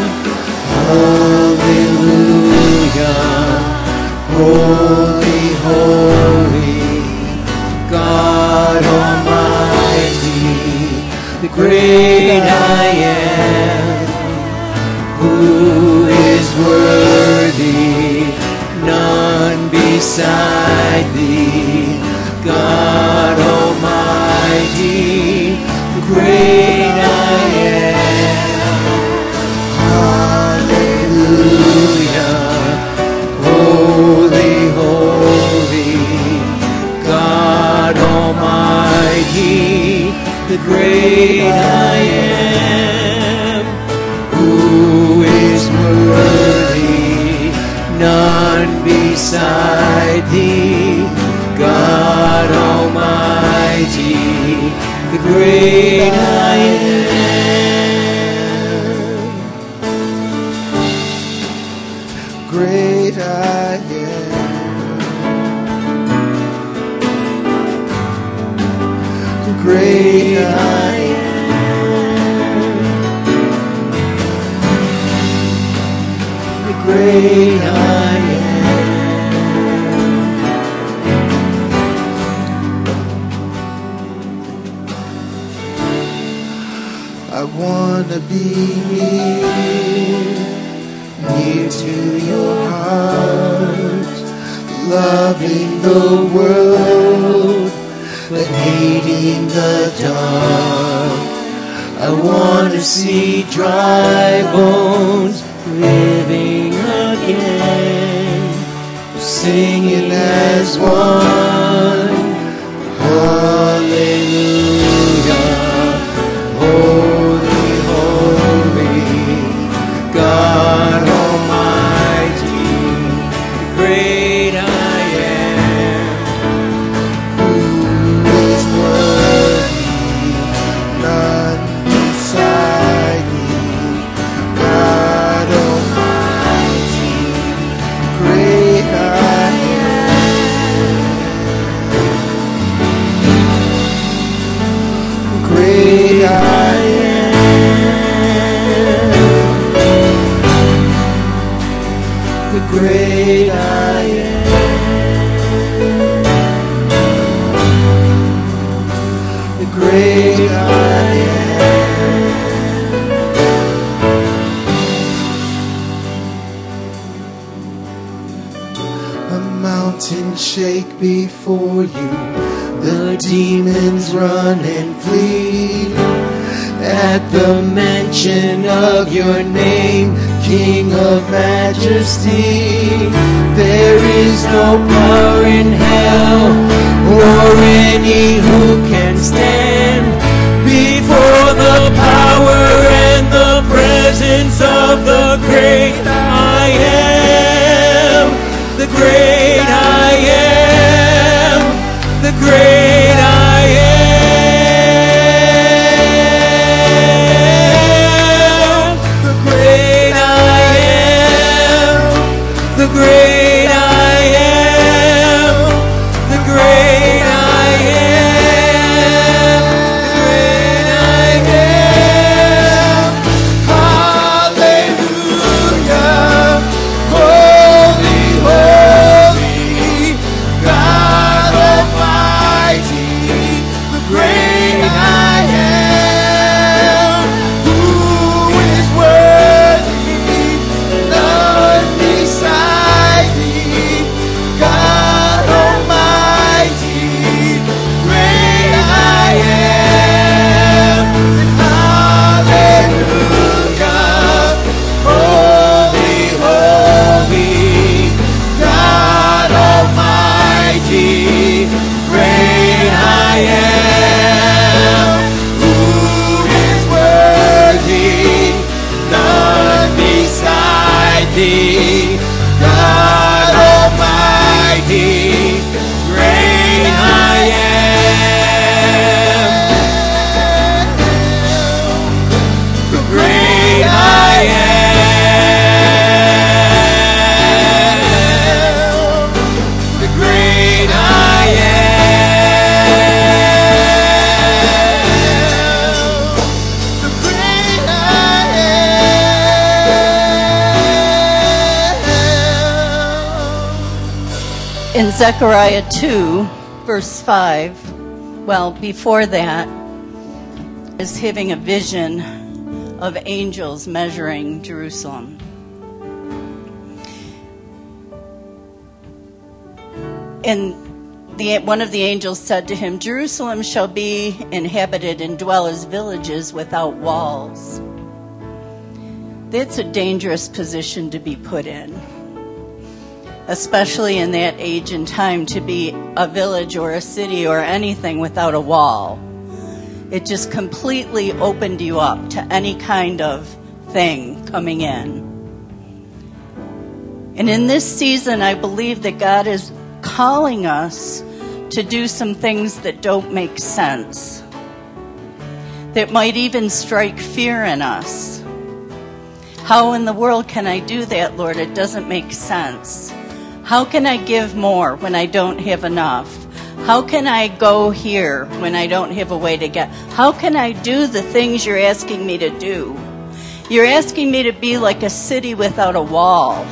Hallelujah, holy, holy, God Almighty, the great I am, who is worthy, none beside thee, God Almighty, the great I am. Hallelujah, holy, holy, God Almighty, the great I am, who is worthy, none beside thee, God Almighty, the great I am. Great I am. Great I am, the great I am. I want to be near to your heart, loving the world but hating the dark. I I want to see dry bones living again, singing as one. Hallelujah, holy, holy, God Almighty, great I am. Who is worthy? None beside thee. God Almighty, great I am. Great I am. The great I am. The great I am. A mountain shake before you, the demons run and flee. At the mention of your name, King of majesty, there is no power in hell or any who can stand before the power and the presence of the great I am. The great I am. The great I am. The great I am. The great I am. The great I am. The great I am. Hallelujah. Holy, holy, God Almighty, the great I am. Who is worthy? None beside thee. God Almighty, great I am. Hallelujah. Holy, holy, God Almighty, great I am. Who is worthy? None beside thee. God Almighty, great I am. The great I am. The great I am. The great I am. In Zechariah 2, verse 5, well, before that, is having a vision of angels measuring Jerusalem. And one of the angels said to him, Jerusalem shall be inhabited and dwell as villages without walls. That's a dangerous position to be put in, especially in that age and time, to be a village or a city or anything without a wall. It just completely opened you up to any kind of thing coming in. And in this season, I believe that God is calling us to do some things that don't make sense, that might even strike fear in us. How in the world can I do that, Lord? It doesn't make sense. How can I give more when I don't have enough? How can I go here when I don't have a way to get? How can I do the things you're asking me to do? You're asking me to be like a city without a wall.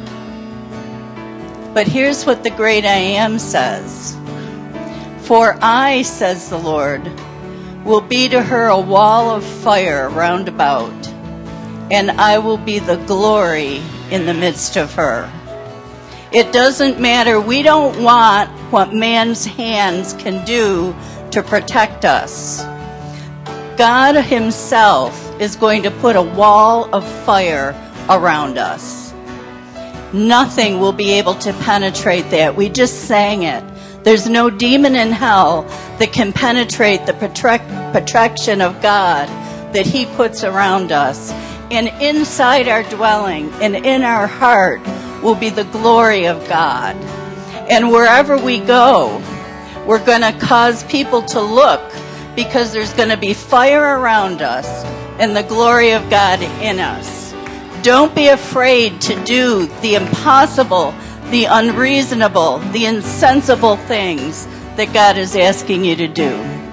But here's what the great I am says. For I, says the Lord, will be to her a wall of fire round about, and I will be the glory in the midst of her. It doesn't matter. We don't want what man's hands can do to protect us. God himself is going to put a wall of fire around us. Nothing will be able to penetrate that. We just sang it. There's no demon in hell that can penetrate the protection of God that he puts around us. And inside our dwelling and in our heart will be the glory of God. And wherever we go, we're going to cause people to look, because there's going to be fire around us and the glory of God in us. Don't be afraid to do the impossible, the unreasonable, the insensible things that God is asking you to do.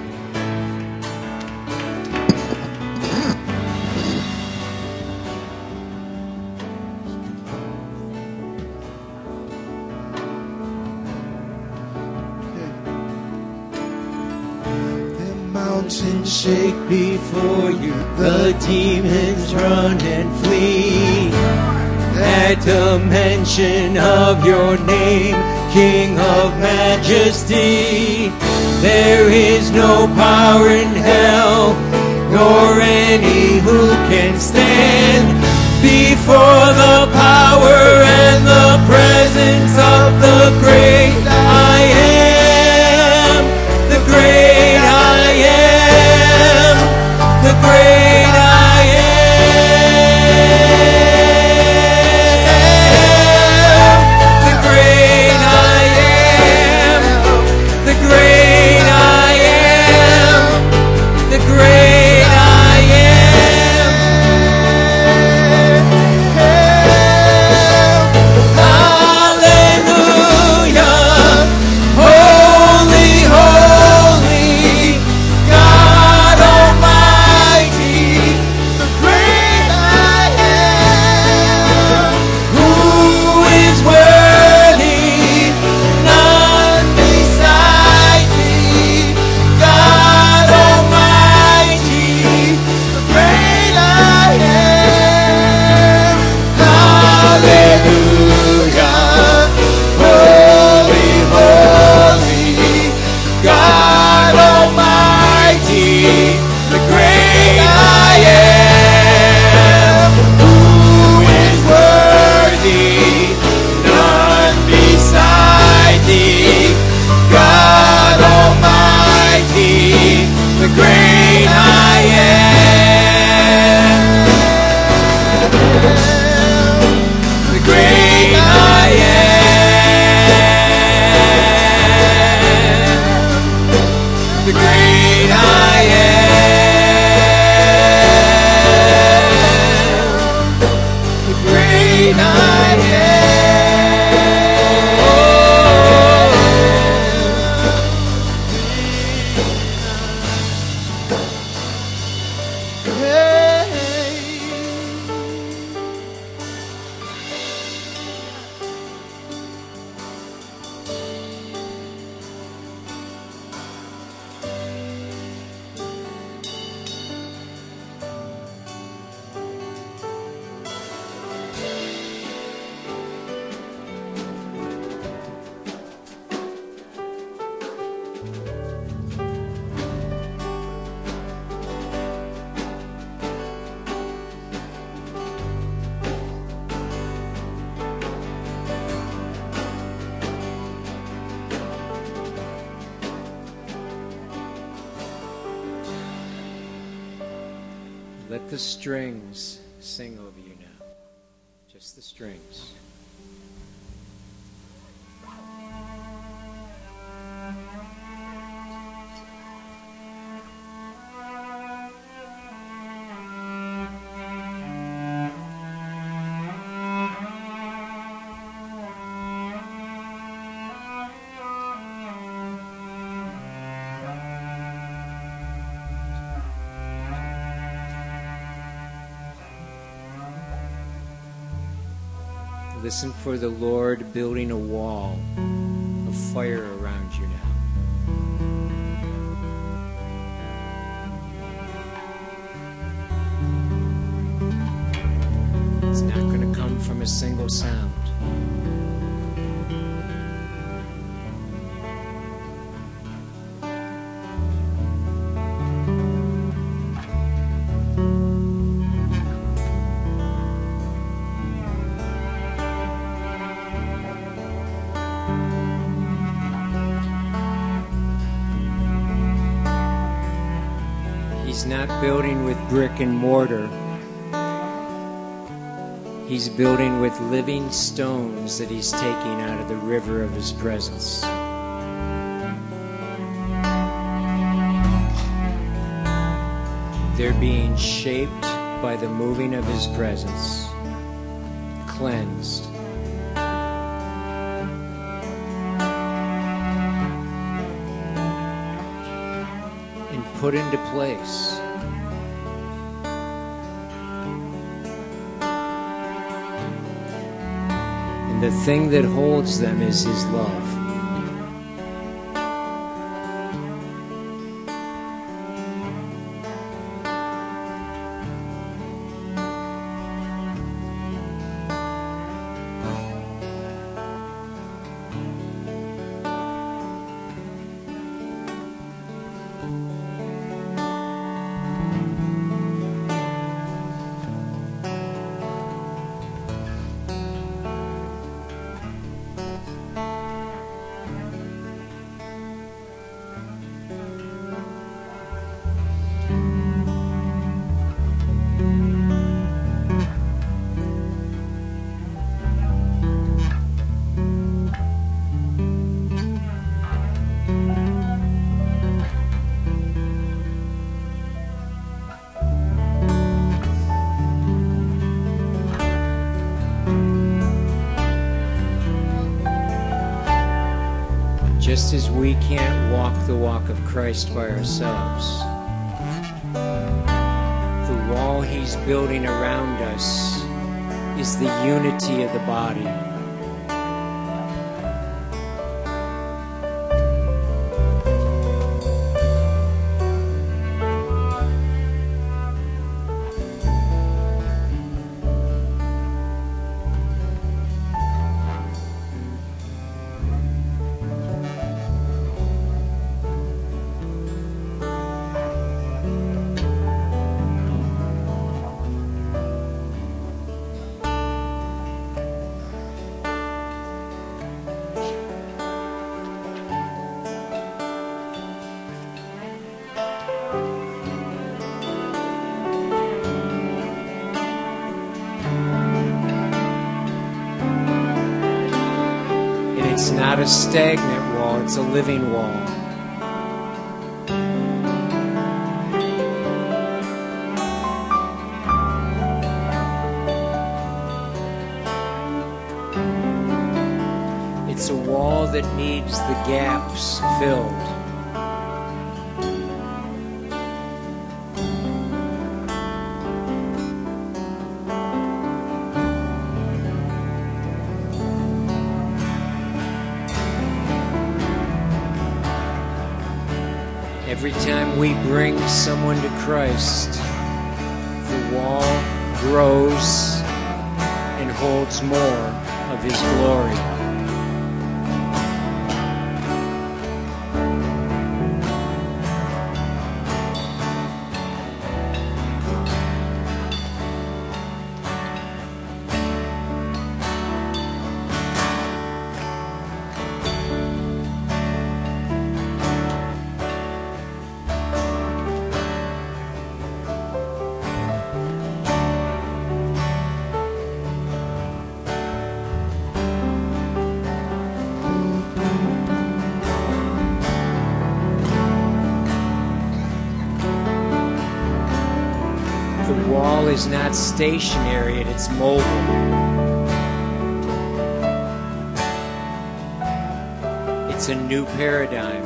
Mountains shake before you, the demons run and flee. At the mention of your name, King of majesty, there is no power in hell, nor any who can stand before the power and the presence of the great I am, the great I am, the great I am, the great I am, the great I am, the great I am. Hallelujah, holy, holy, God Almighty, the great I am. Who is worthy? None beside thee, God Almighty, the great I am. Hallelujah, holy, holy, God Almighty, the great I am. Who is worthy? None beside thee, God Almighty, the great I am. The great I am. The great I am. The great I Let the strings sing over you now. Just the strings. Listen for the Lord building a wall of fire around you now. It's not going to come from a single sound. He's not building with brick and mortar. He's building with living stones that he's taking out of the river of his presence. They're being shaped by the moving of his presence, cleansed. And put into place. And the thing that holds them is his love. Just as we can't walk the walk of Christ by ourselves, the wall he's building around us is the unity of the body. It's not a stagnant wall, it's a living wall. It's a wall that needs the gaps filled. Every time we bring someone to Christ, the wall grows and holds more of his glory. The wall is not stationary, it's mobile. It's a new paradigm.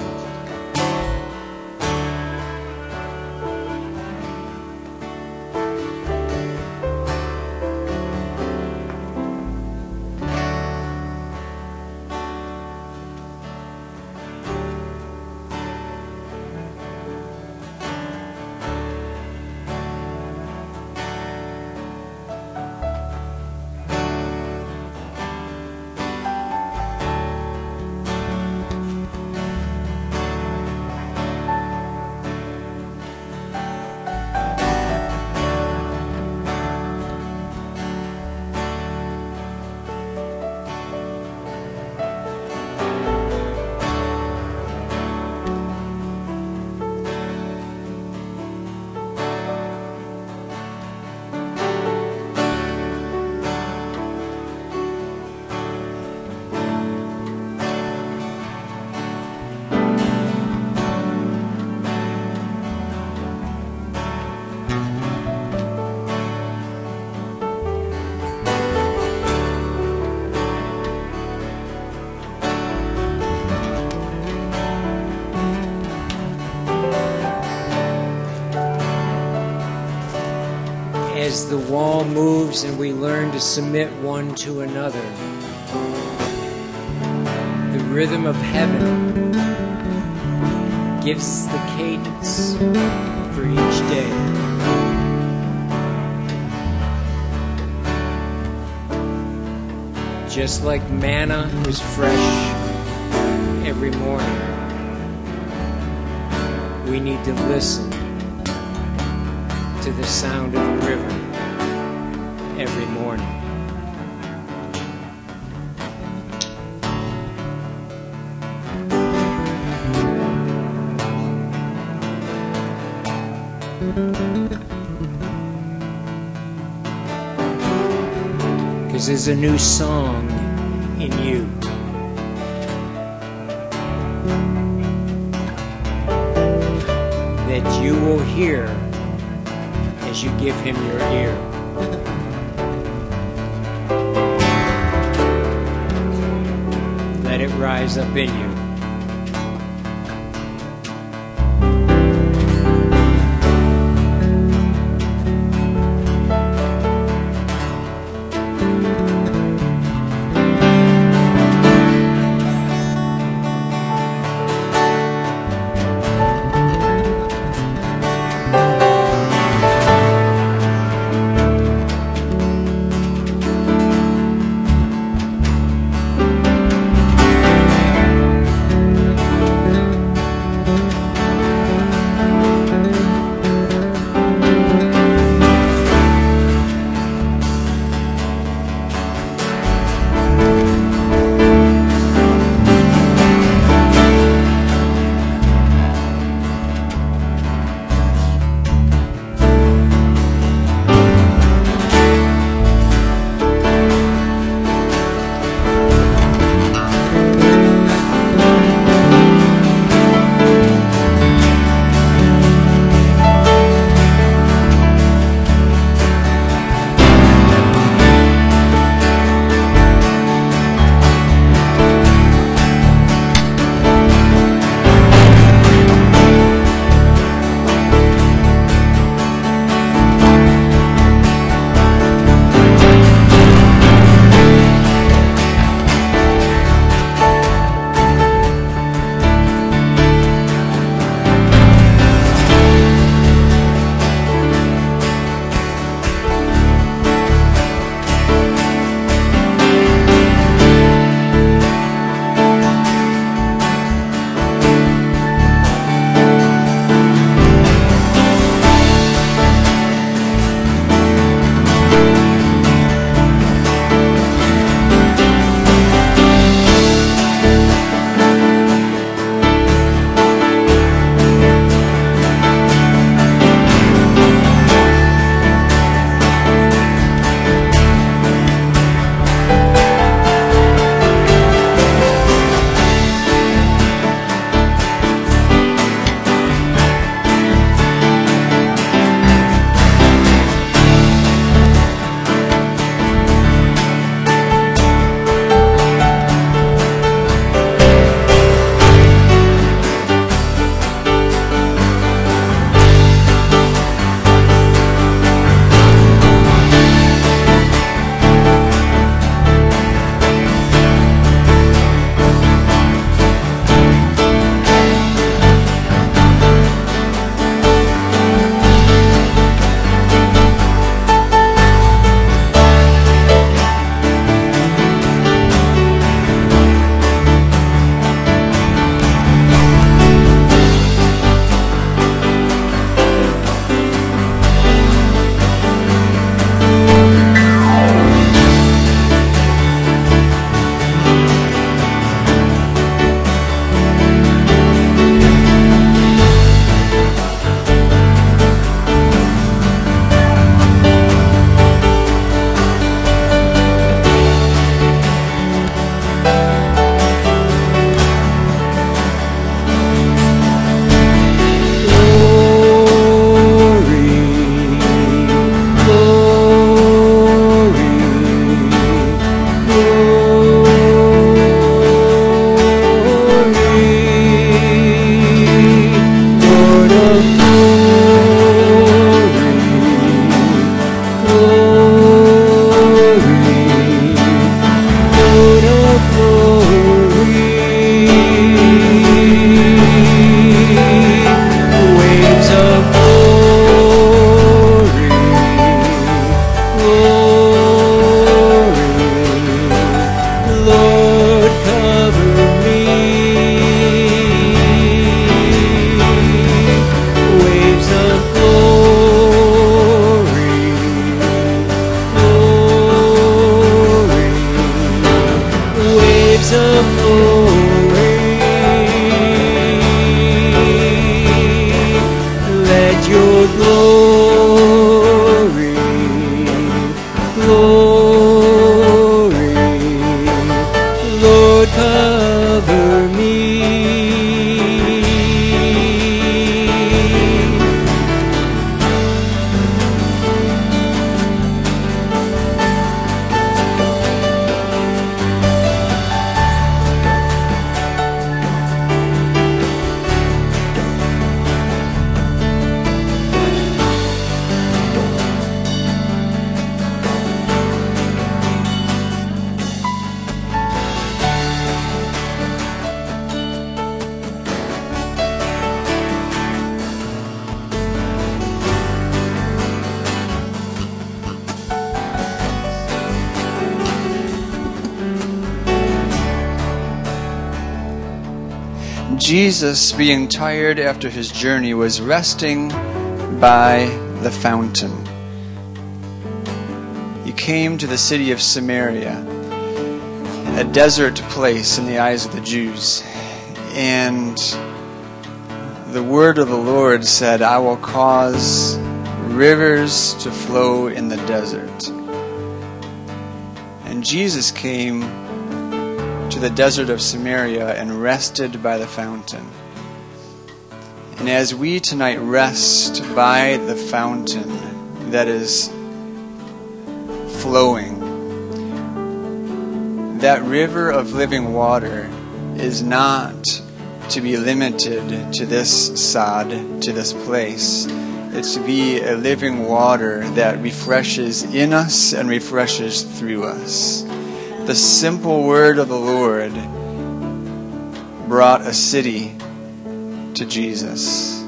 as the wall moves and we learn to submit one to another, the rhythm of heaven gives the cadence for each day. Just like manna was fresh every morning, we need to listen to the sound of the river every morning. Because there's a new song in you. That you will hear as you give him your ear. Let it rise up in you. Lord, glory, glory, Lord, cover me. Jesus, being tired after his journey, was resting by the fountain. He came to the city of Samaria, a desert place in the eyes of the Jews. And the word of the Lord said, I will cause rivers to flow in the desert. And Jesus came to the desert of Samaria and rested by the fountain. And as we tonight rest by the fountain that is flowing, that river of living water is not to be limited to this sod, to this place. It's to be a living water that refreshes in us and refreshes through us. The simple word of the Lord brought a city to Jesus.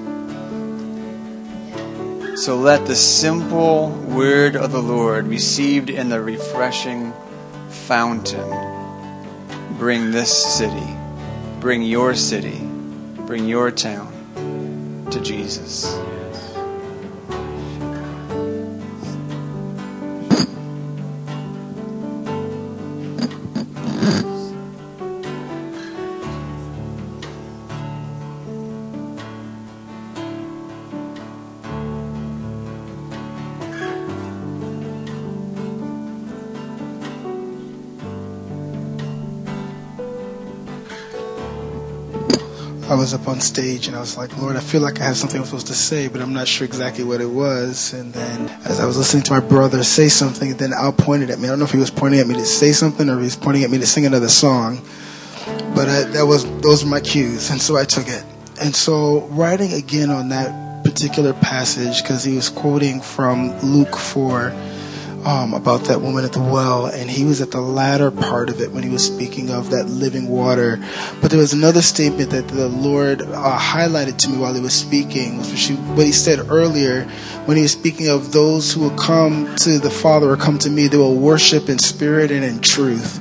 So let the simple word of the Lord received in the refreshing fountain bring this city, bring your city, bring your town to Jesus. I was up on stage and I was like, Lord, I feel like I have something I'm supposed to say, but I'm not sure exactly what it was. And then as I was listening to my brother say something, then Al pointed at me. I don't know if he was pointing at me to say something or he was pointing at me to sing another song, but those were my cues, and so I took it. And so writing again on that particular passage, because he was quoting from Luke 4, about that woman at the well, and he was at the latter part of it when he was speaking of that living water. But there was another statement that the Lord highlighted to me while he was speaking, what he said earlier when he was speaking of those who will come to the Father or come to me, they will worship in spirit and in truth.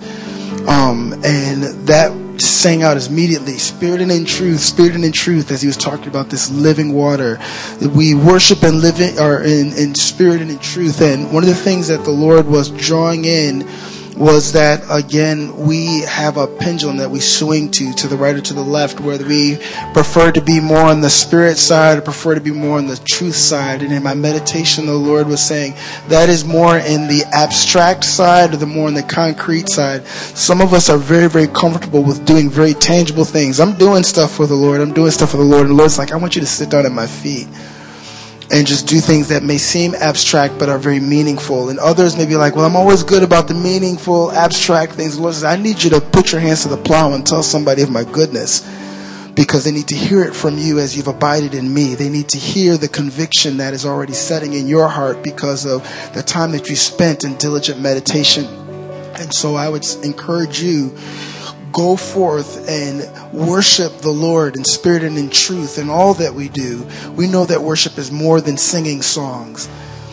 And that sang out immediately, spirit and in truth, as he was talking about this living water. We worship and live in spirit and in truth. And one of the things that the Lord was drawing in was that, again, we have a pendulum that we swing to the right or to the left, whether we prefer to be more on the spirit side or prefer to be more on the truth side. And in my meditation, the Lord was saying that is more in the abstract side or the more in the concrete side. Some of us are very, very comfortable with doing very tangible things. I'm doing stuff for the Lord. And the Lord's like, I want you to sit down at my feet and just do things that may seem abstract but are very meaningful. And others may be like, well, I'm always good about the meaningful, abstract things. The Lord says, I need you to put your hands to the plow and tell somebody of my goodness, because they need to hear it from you as you've abided in me. They need to hear the conviction that is already setting in your heart because of the time that you spent in diligent meditation. And so I would encourage you, go forth and worship the Lord in spirit and in truth in all that we do. We know that worship is more than singing songs.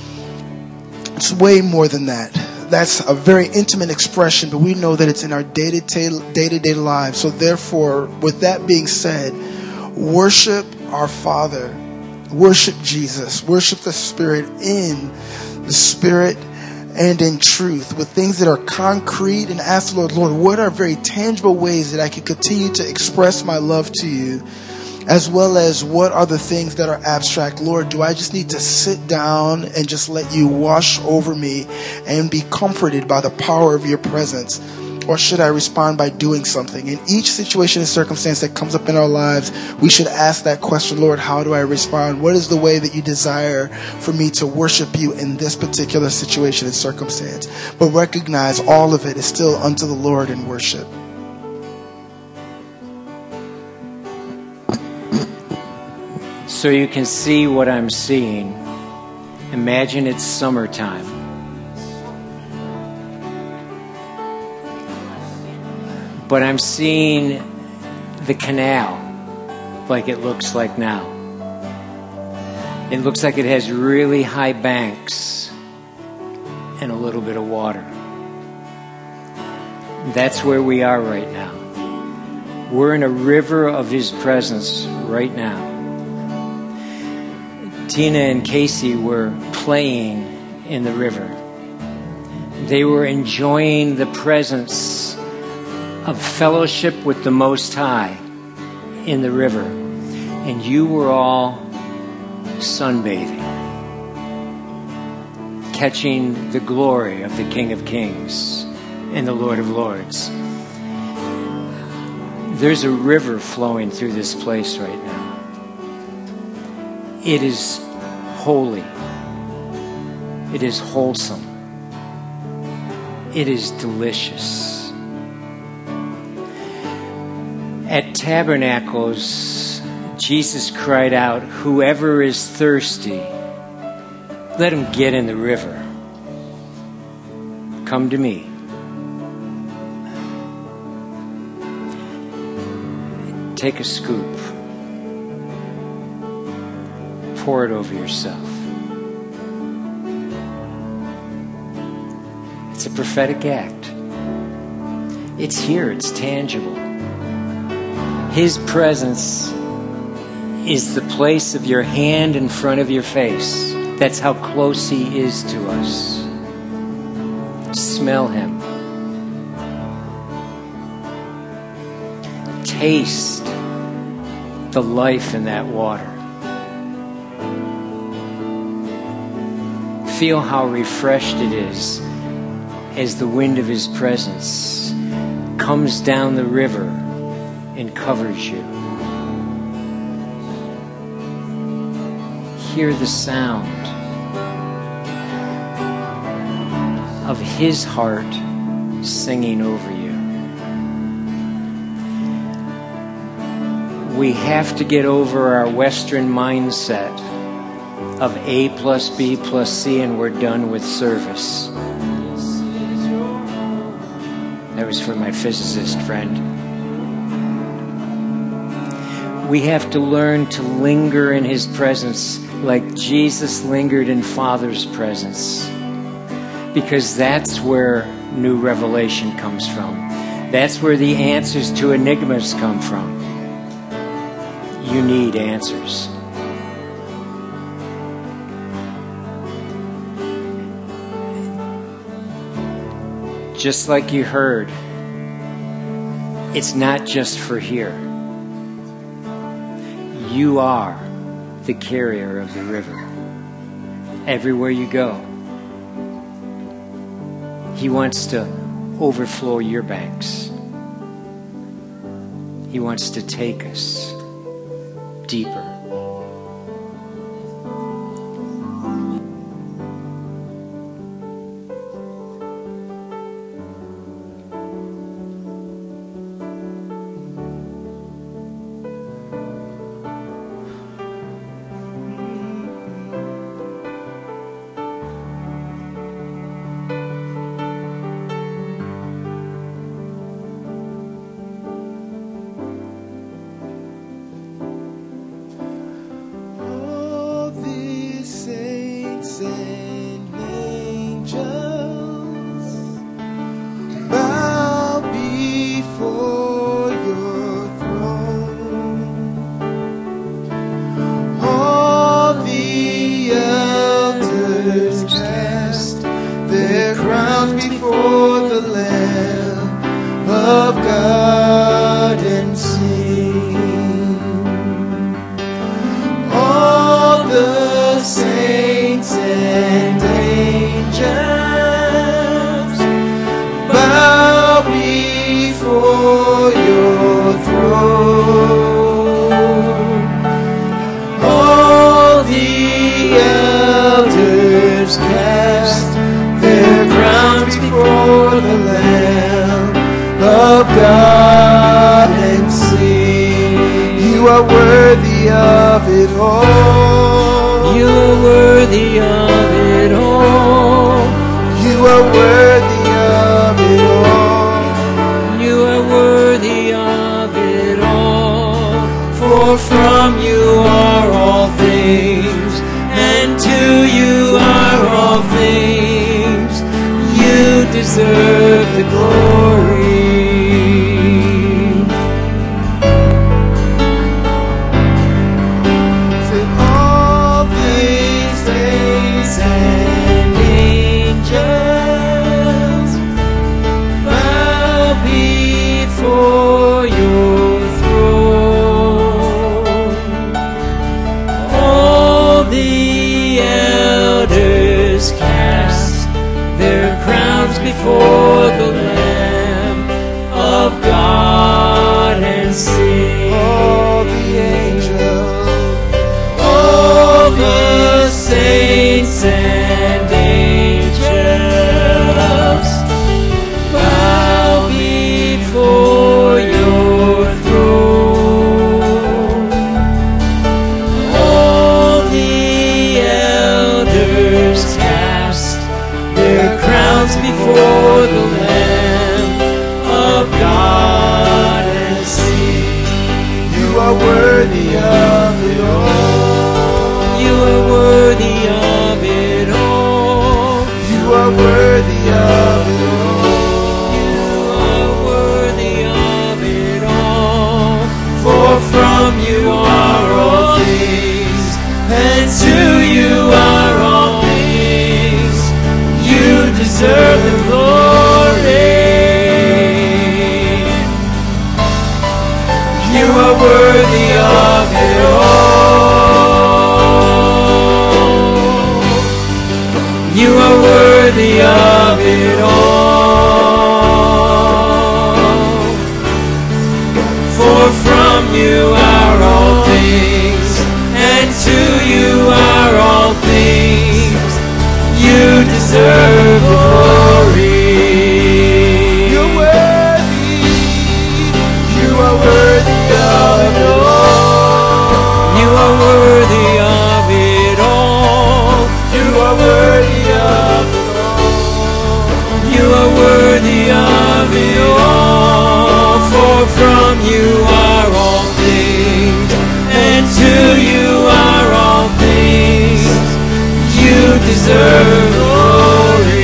It's way more than that. That's a very intimate expression, but we know that it's in our day-to-day lives. So therefore, with that being said, worship our Father. Worship Jesus. Worship the Spirit in the Spirit and in truth, with things that are concrete, and ask the Lord, what are very tangible ways that I can continue to express my love to you as well as what are the things that are abstract. Lord, do I just need to sit down and just let you wash over me and be comforted by the power of your presence? Or should I respond by doing something? In each situation and circumstance that comes up in our lives, we should ask that question, Lord, how do I respond? What is the way that you desire for me to worship you in this particular situation and circumstance? But recognize all of it is still unto the Lord in worship. So you can see what I'm seeing. Imagine it's summertime. But I'm seeing the canal like it looks like now. It looks like it has really high banks and a little bit of water. That's where we are right now. We're in a river of His presence right now. Tina and Casey were playing in the river. They were enjoying the presence of fellowship with the Most High in the river. And you were all sunbathing, catching the glory of the King of Kings and the Lord of Lords. There's a river flowing through this place right now. It is holy. It is wholesome. It is delicious. At Tabernacles, Jesus cried out, "Whoever is thirsty, let him get in the river. Come to me." Take a scoop. Pour it over yourself. It's a prophetic act. It's here. It's tangible. His presence is the place of your hand in front of your face. That's how close He is to us. Smell Him. Taste the life in that water. Feel how refreshed it is as the wind of His presence comes down the river and covers you. Hear the sound of His heart singing over you. We have to get over our Western mindset of A plus B plus C and we're done with service. That was for my physicist friend. We have to learn to linger in His presence like Jesus lingered in Father's presence. Because that's where new revelation comes from. That's where the answers to enigmas come from. You need answers. Just like you heard, it's not just for here. You are the carrier of the river. Everywhere you go, He wants to overflow your banks. He wants to take us deeper. of God and sing. You are worthy of it all. You are worthy of it all. You are worthy of it all. You are worthy of it all. For from you are all things, and to you are all things. You deserve the glory. Say all these saints and angels Bow before your throne. All the elders cast their crowns before the Lamb of God and sing. all the angels, All the saints and angels bow before your throne. All the elders cast their crowns before the Lamb of God and sing. you are worthy of it all. You are worthy of it all. You are worthy of it all. You are worthy of it all. For from you are all things, and to you are all things. You deserve the glory. You are worthy of it all. You are worthy of it all. For from you are all things, and to you are all things. You deserve the glory. You're worthy. You are worthy of it all. You are worthy of it all. You are worthy of it all. You are worthy of it all. For from you are all things, and to you are all things. You deserve glory.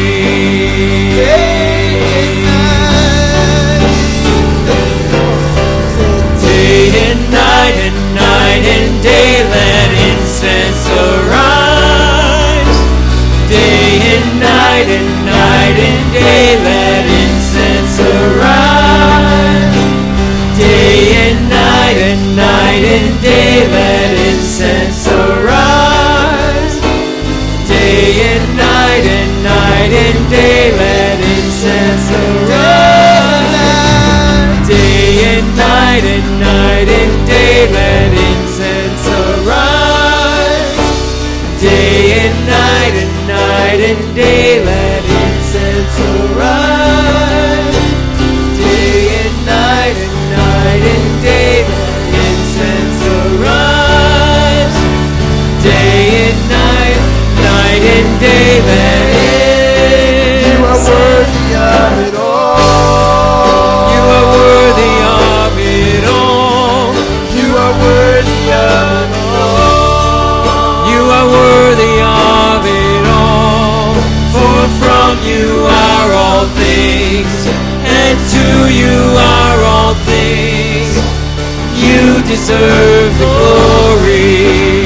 Day and night and night and day, let incense arise. Day and night and night and day, let incense arise. Day and night and night and day, let incense arise. Day and night and night and day, let incense arise. Day and night and night and day, let incense arise. Day and night and night and day, let incense arise. Day and night and night and day, let incense arise. Day and night, night and day, let You are incense. worthy of it all. You are worthy of it all. You are worthy of it all. You are worthy of it all. For from you are all things, and to you are all things. You deserve the glory.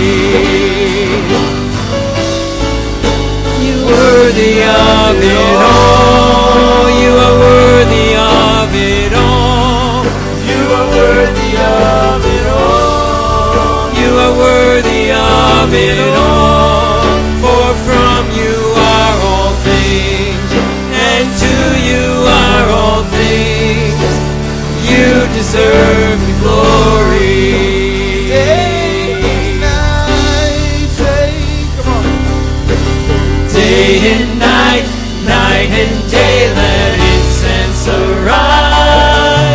You are worthy of it all. You are worthy of it all. You are worthy of it all. You are worthy of it all. For from you are all things, and to you are all things. You deserve the glory. Day and night, say, come on. Day and night, night and day, let incense arise.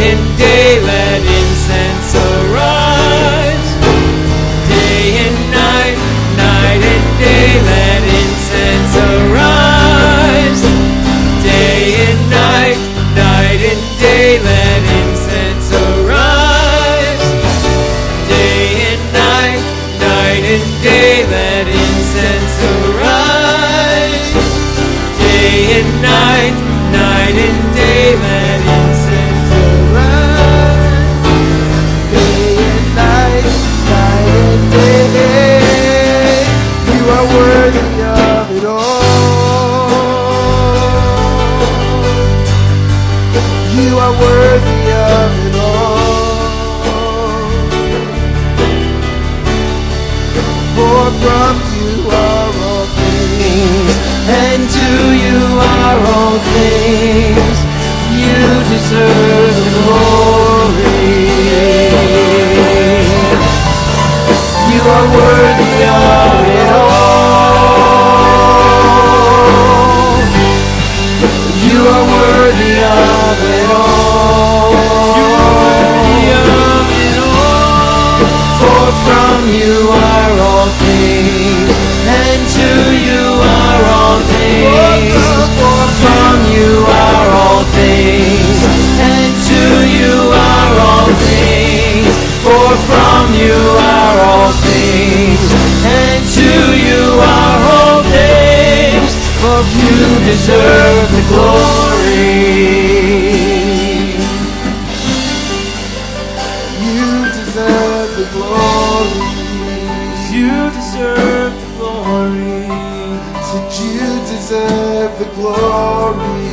and day let incense arise. Day and night, night and day let incense arise. Day and night, night and day let incense arise. Day and night, night and day let incense arise. Day and night, night and day let incense arise. Day and night, night and day, you are worthy of it all. You are worthy of it all. For from you are all things, and to you are all things. You deserve the glory. You are worthy of it all. You are worthy of it all. You are worthy of it all. For from you are all things, and to you are all things. For from you are all things, and to you are all things. For from you are all things, and to you are all things. For you deserve the glory. You deserve the glory. You deserve the glory. So you deserve the glory.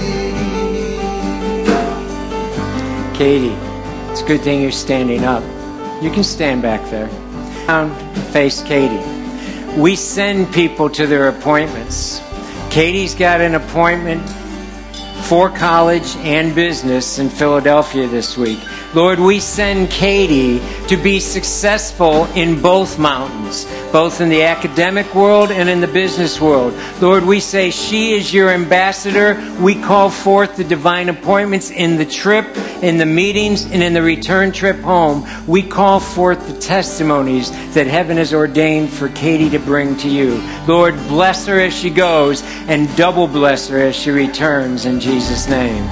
Katie, it's a good thing you're standing up. You can stand back there. Down, face Katie. We send people to their appointments. Katie's got an appointment for college and business in Philadelphia this week. Lord, we send Katie to be successful in both mountains, both in the academic world and in the business world. Lord, we say she is your ambassador. We call forth the divine appointments in the trip, in the meetings, and in the return trip home. We call forth the testimonies that heaven has ordained for Katie to bring to you. Lord, bless her as she goes, and double bless her as she returns in Jesus' name.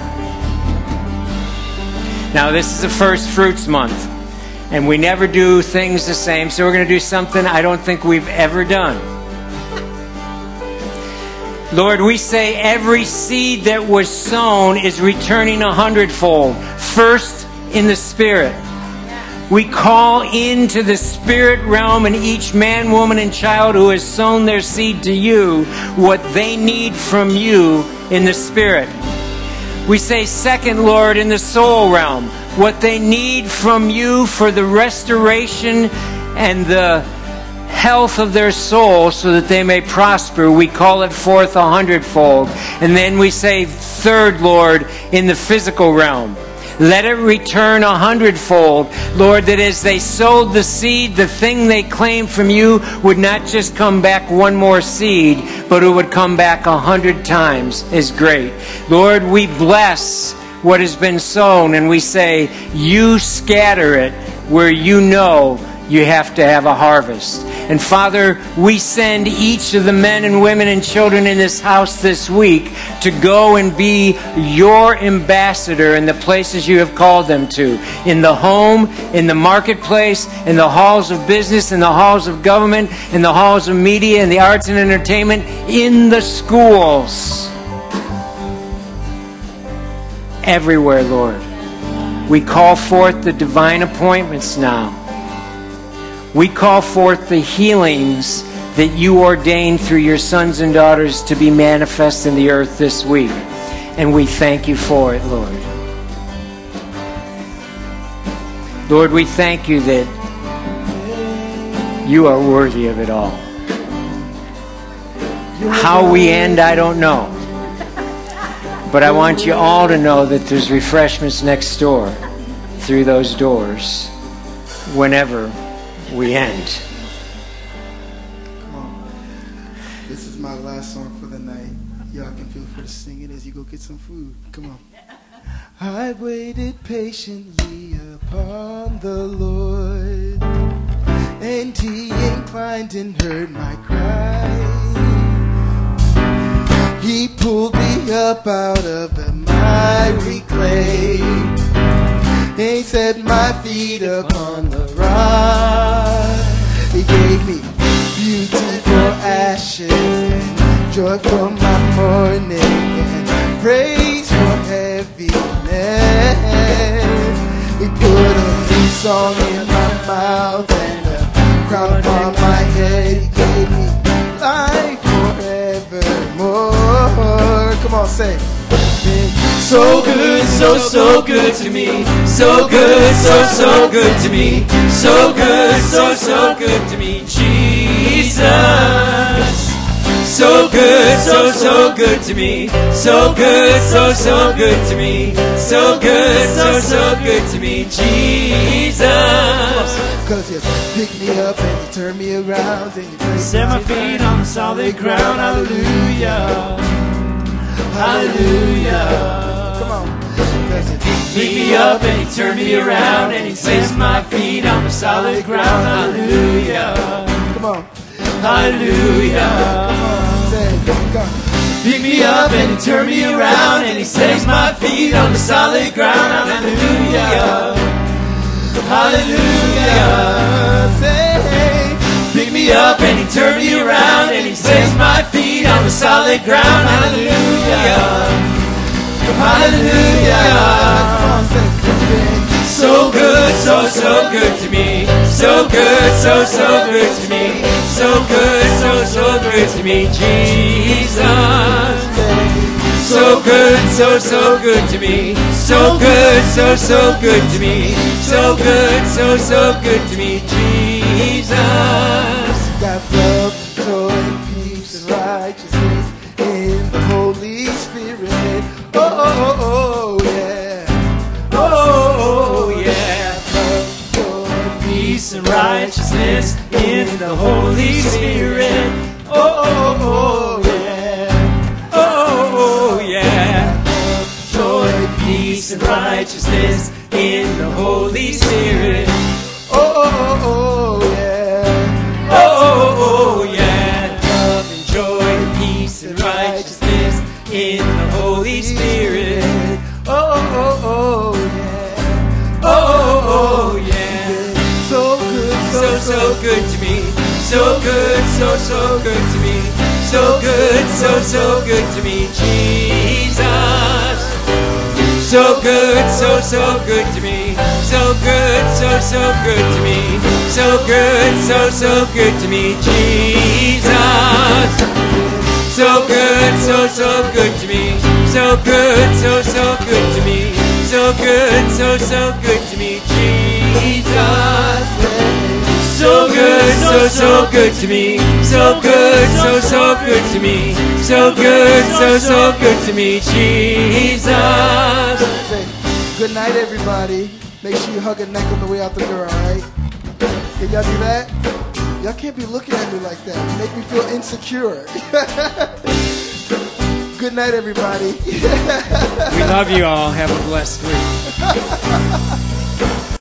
Now, this is the first fruits month, and we never do things the same, so we're going to do something I don't think we've ever done. Lord, we say every seed that was sown is returning 100-fold. First, in the Spirit. We call into the spirit realm and each man, woman, and child who has sown their seed to you what they need from you in the Spirit. We say second, Lord, in the soul realm, what they need from you for the restoration and the health of their soul so that they may prosper. We call it forth 100-fold. And then we say third, Lord, in the physical realm. Let it return 100-fold. Lord, that as they sowed the seed, the thing they claimed from you would not just come back one more seed, but it would come back 100 times as great. Lord, we bless what has been sown, and we say, you scatter it where you know you have to have a harvest. And Father, we send each of the men and women and children in this house this week to go and be your ambassador in the places you have called them to. In the home, in the marketplace, in the halls of business, in the halls of government, in the halls of media, in the arts and entertainment, in the schools. Everywhere, Lord. We call forth the divine appointments now. We call forth the healings that you ordained through your sons and daughters to be manifest in the earth this week. And we thank you for it, Lord. Lord, we thank you that you are worthy of it all. How we end, I don't know. But I want you all to know that there's refreshments next door through those doors whenever we end. Come on. This is my last song for the night. Y'all can feel free to sing it as you go get some food. Come on. I waited patiently upon the Lord, and he inclined and heard my cry. He pulled me up out of the miry clay, he set my feet upon the rock. He gave me beauty for ashes and joy for my mourning and praise for heaviness. He put a new song in my mouth and a crown upon my head. He gave me life forevermore. Come on, say it. So good, so good to me. So good, so good to me. So good, so good to me, Jesus. So good, so good to me. So good, so good to me. So good, so good to me, Jesus. 'Cause you pick me up and you turn me around and you place Set my feet on solid ground. Hallelujah. Hallelujah. Come on. Pick me up and he turned me around and he placed my feet on the solid ground. Hallelujah. Come on. Hallelujah. Say it. Go. Pick me up and he turned me around and he placed my feet on the solid ground. Hallelujah. Hallelujah. Say, Pick me up and he turned me around and he placed my feet on the solid ground. Hallelujah. Hallelujah. come on, say it. So good, so good to me. So good, so good to me. So good, so good to me, Jesus. So good, so good to me. So good, so good to me. So good, so good to me, Jesus. Got love, joy, peace, and righteousness in the Holy Spirit. Oh, yeah. Oh, yeah. Love, joy, Peace and righteousness in the Holy Spirit. Oh, yeah. Oh, yeah. Joy, peace, and righteousness in the Holy Spirit. oh, yeah. Oh, yeah. Love and joy, peace, and righteousness in the Holy Spirit. Oh, yeah. Oh, yeah. So good, So good to me. So good, so good to me. So good, so good to me, Jesus. So good, so good to me. So good, so good to me. So good, so good to me, Jesus. So good, so good to me. So good, so good to me. So good, so good to me, Jesus. So good, so good to me. So good, so good to me. So good, so good to me, Jesus. Say, good night, everybody. Make sure you hug a neck on the way out the door, all right? Can y'all do that? Y'all can't be looking at me like that. You make me feel insecure. Good night, everybody. We love you all. Have a blessed week.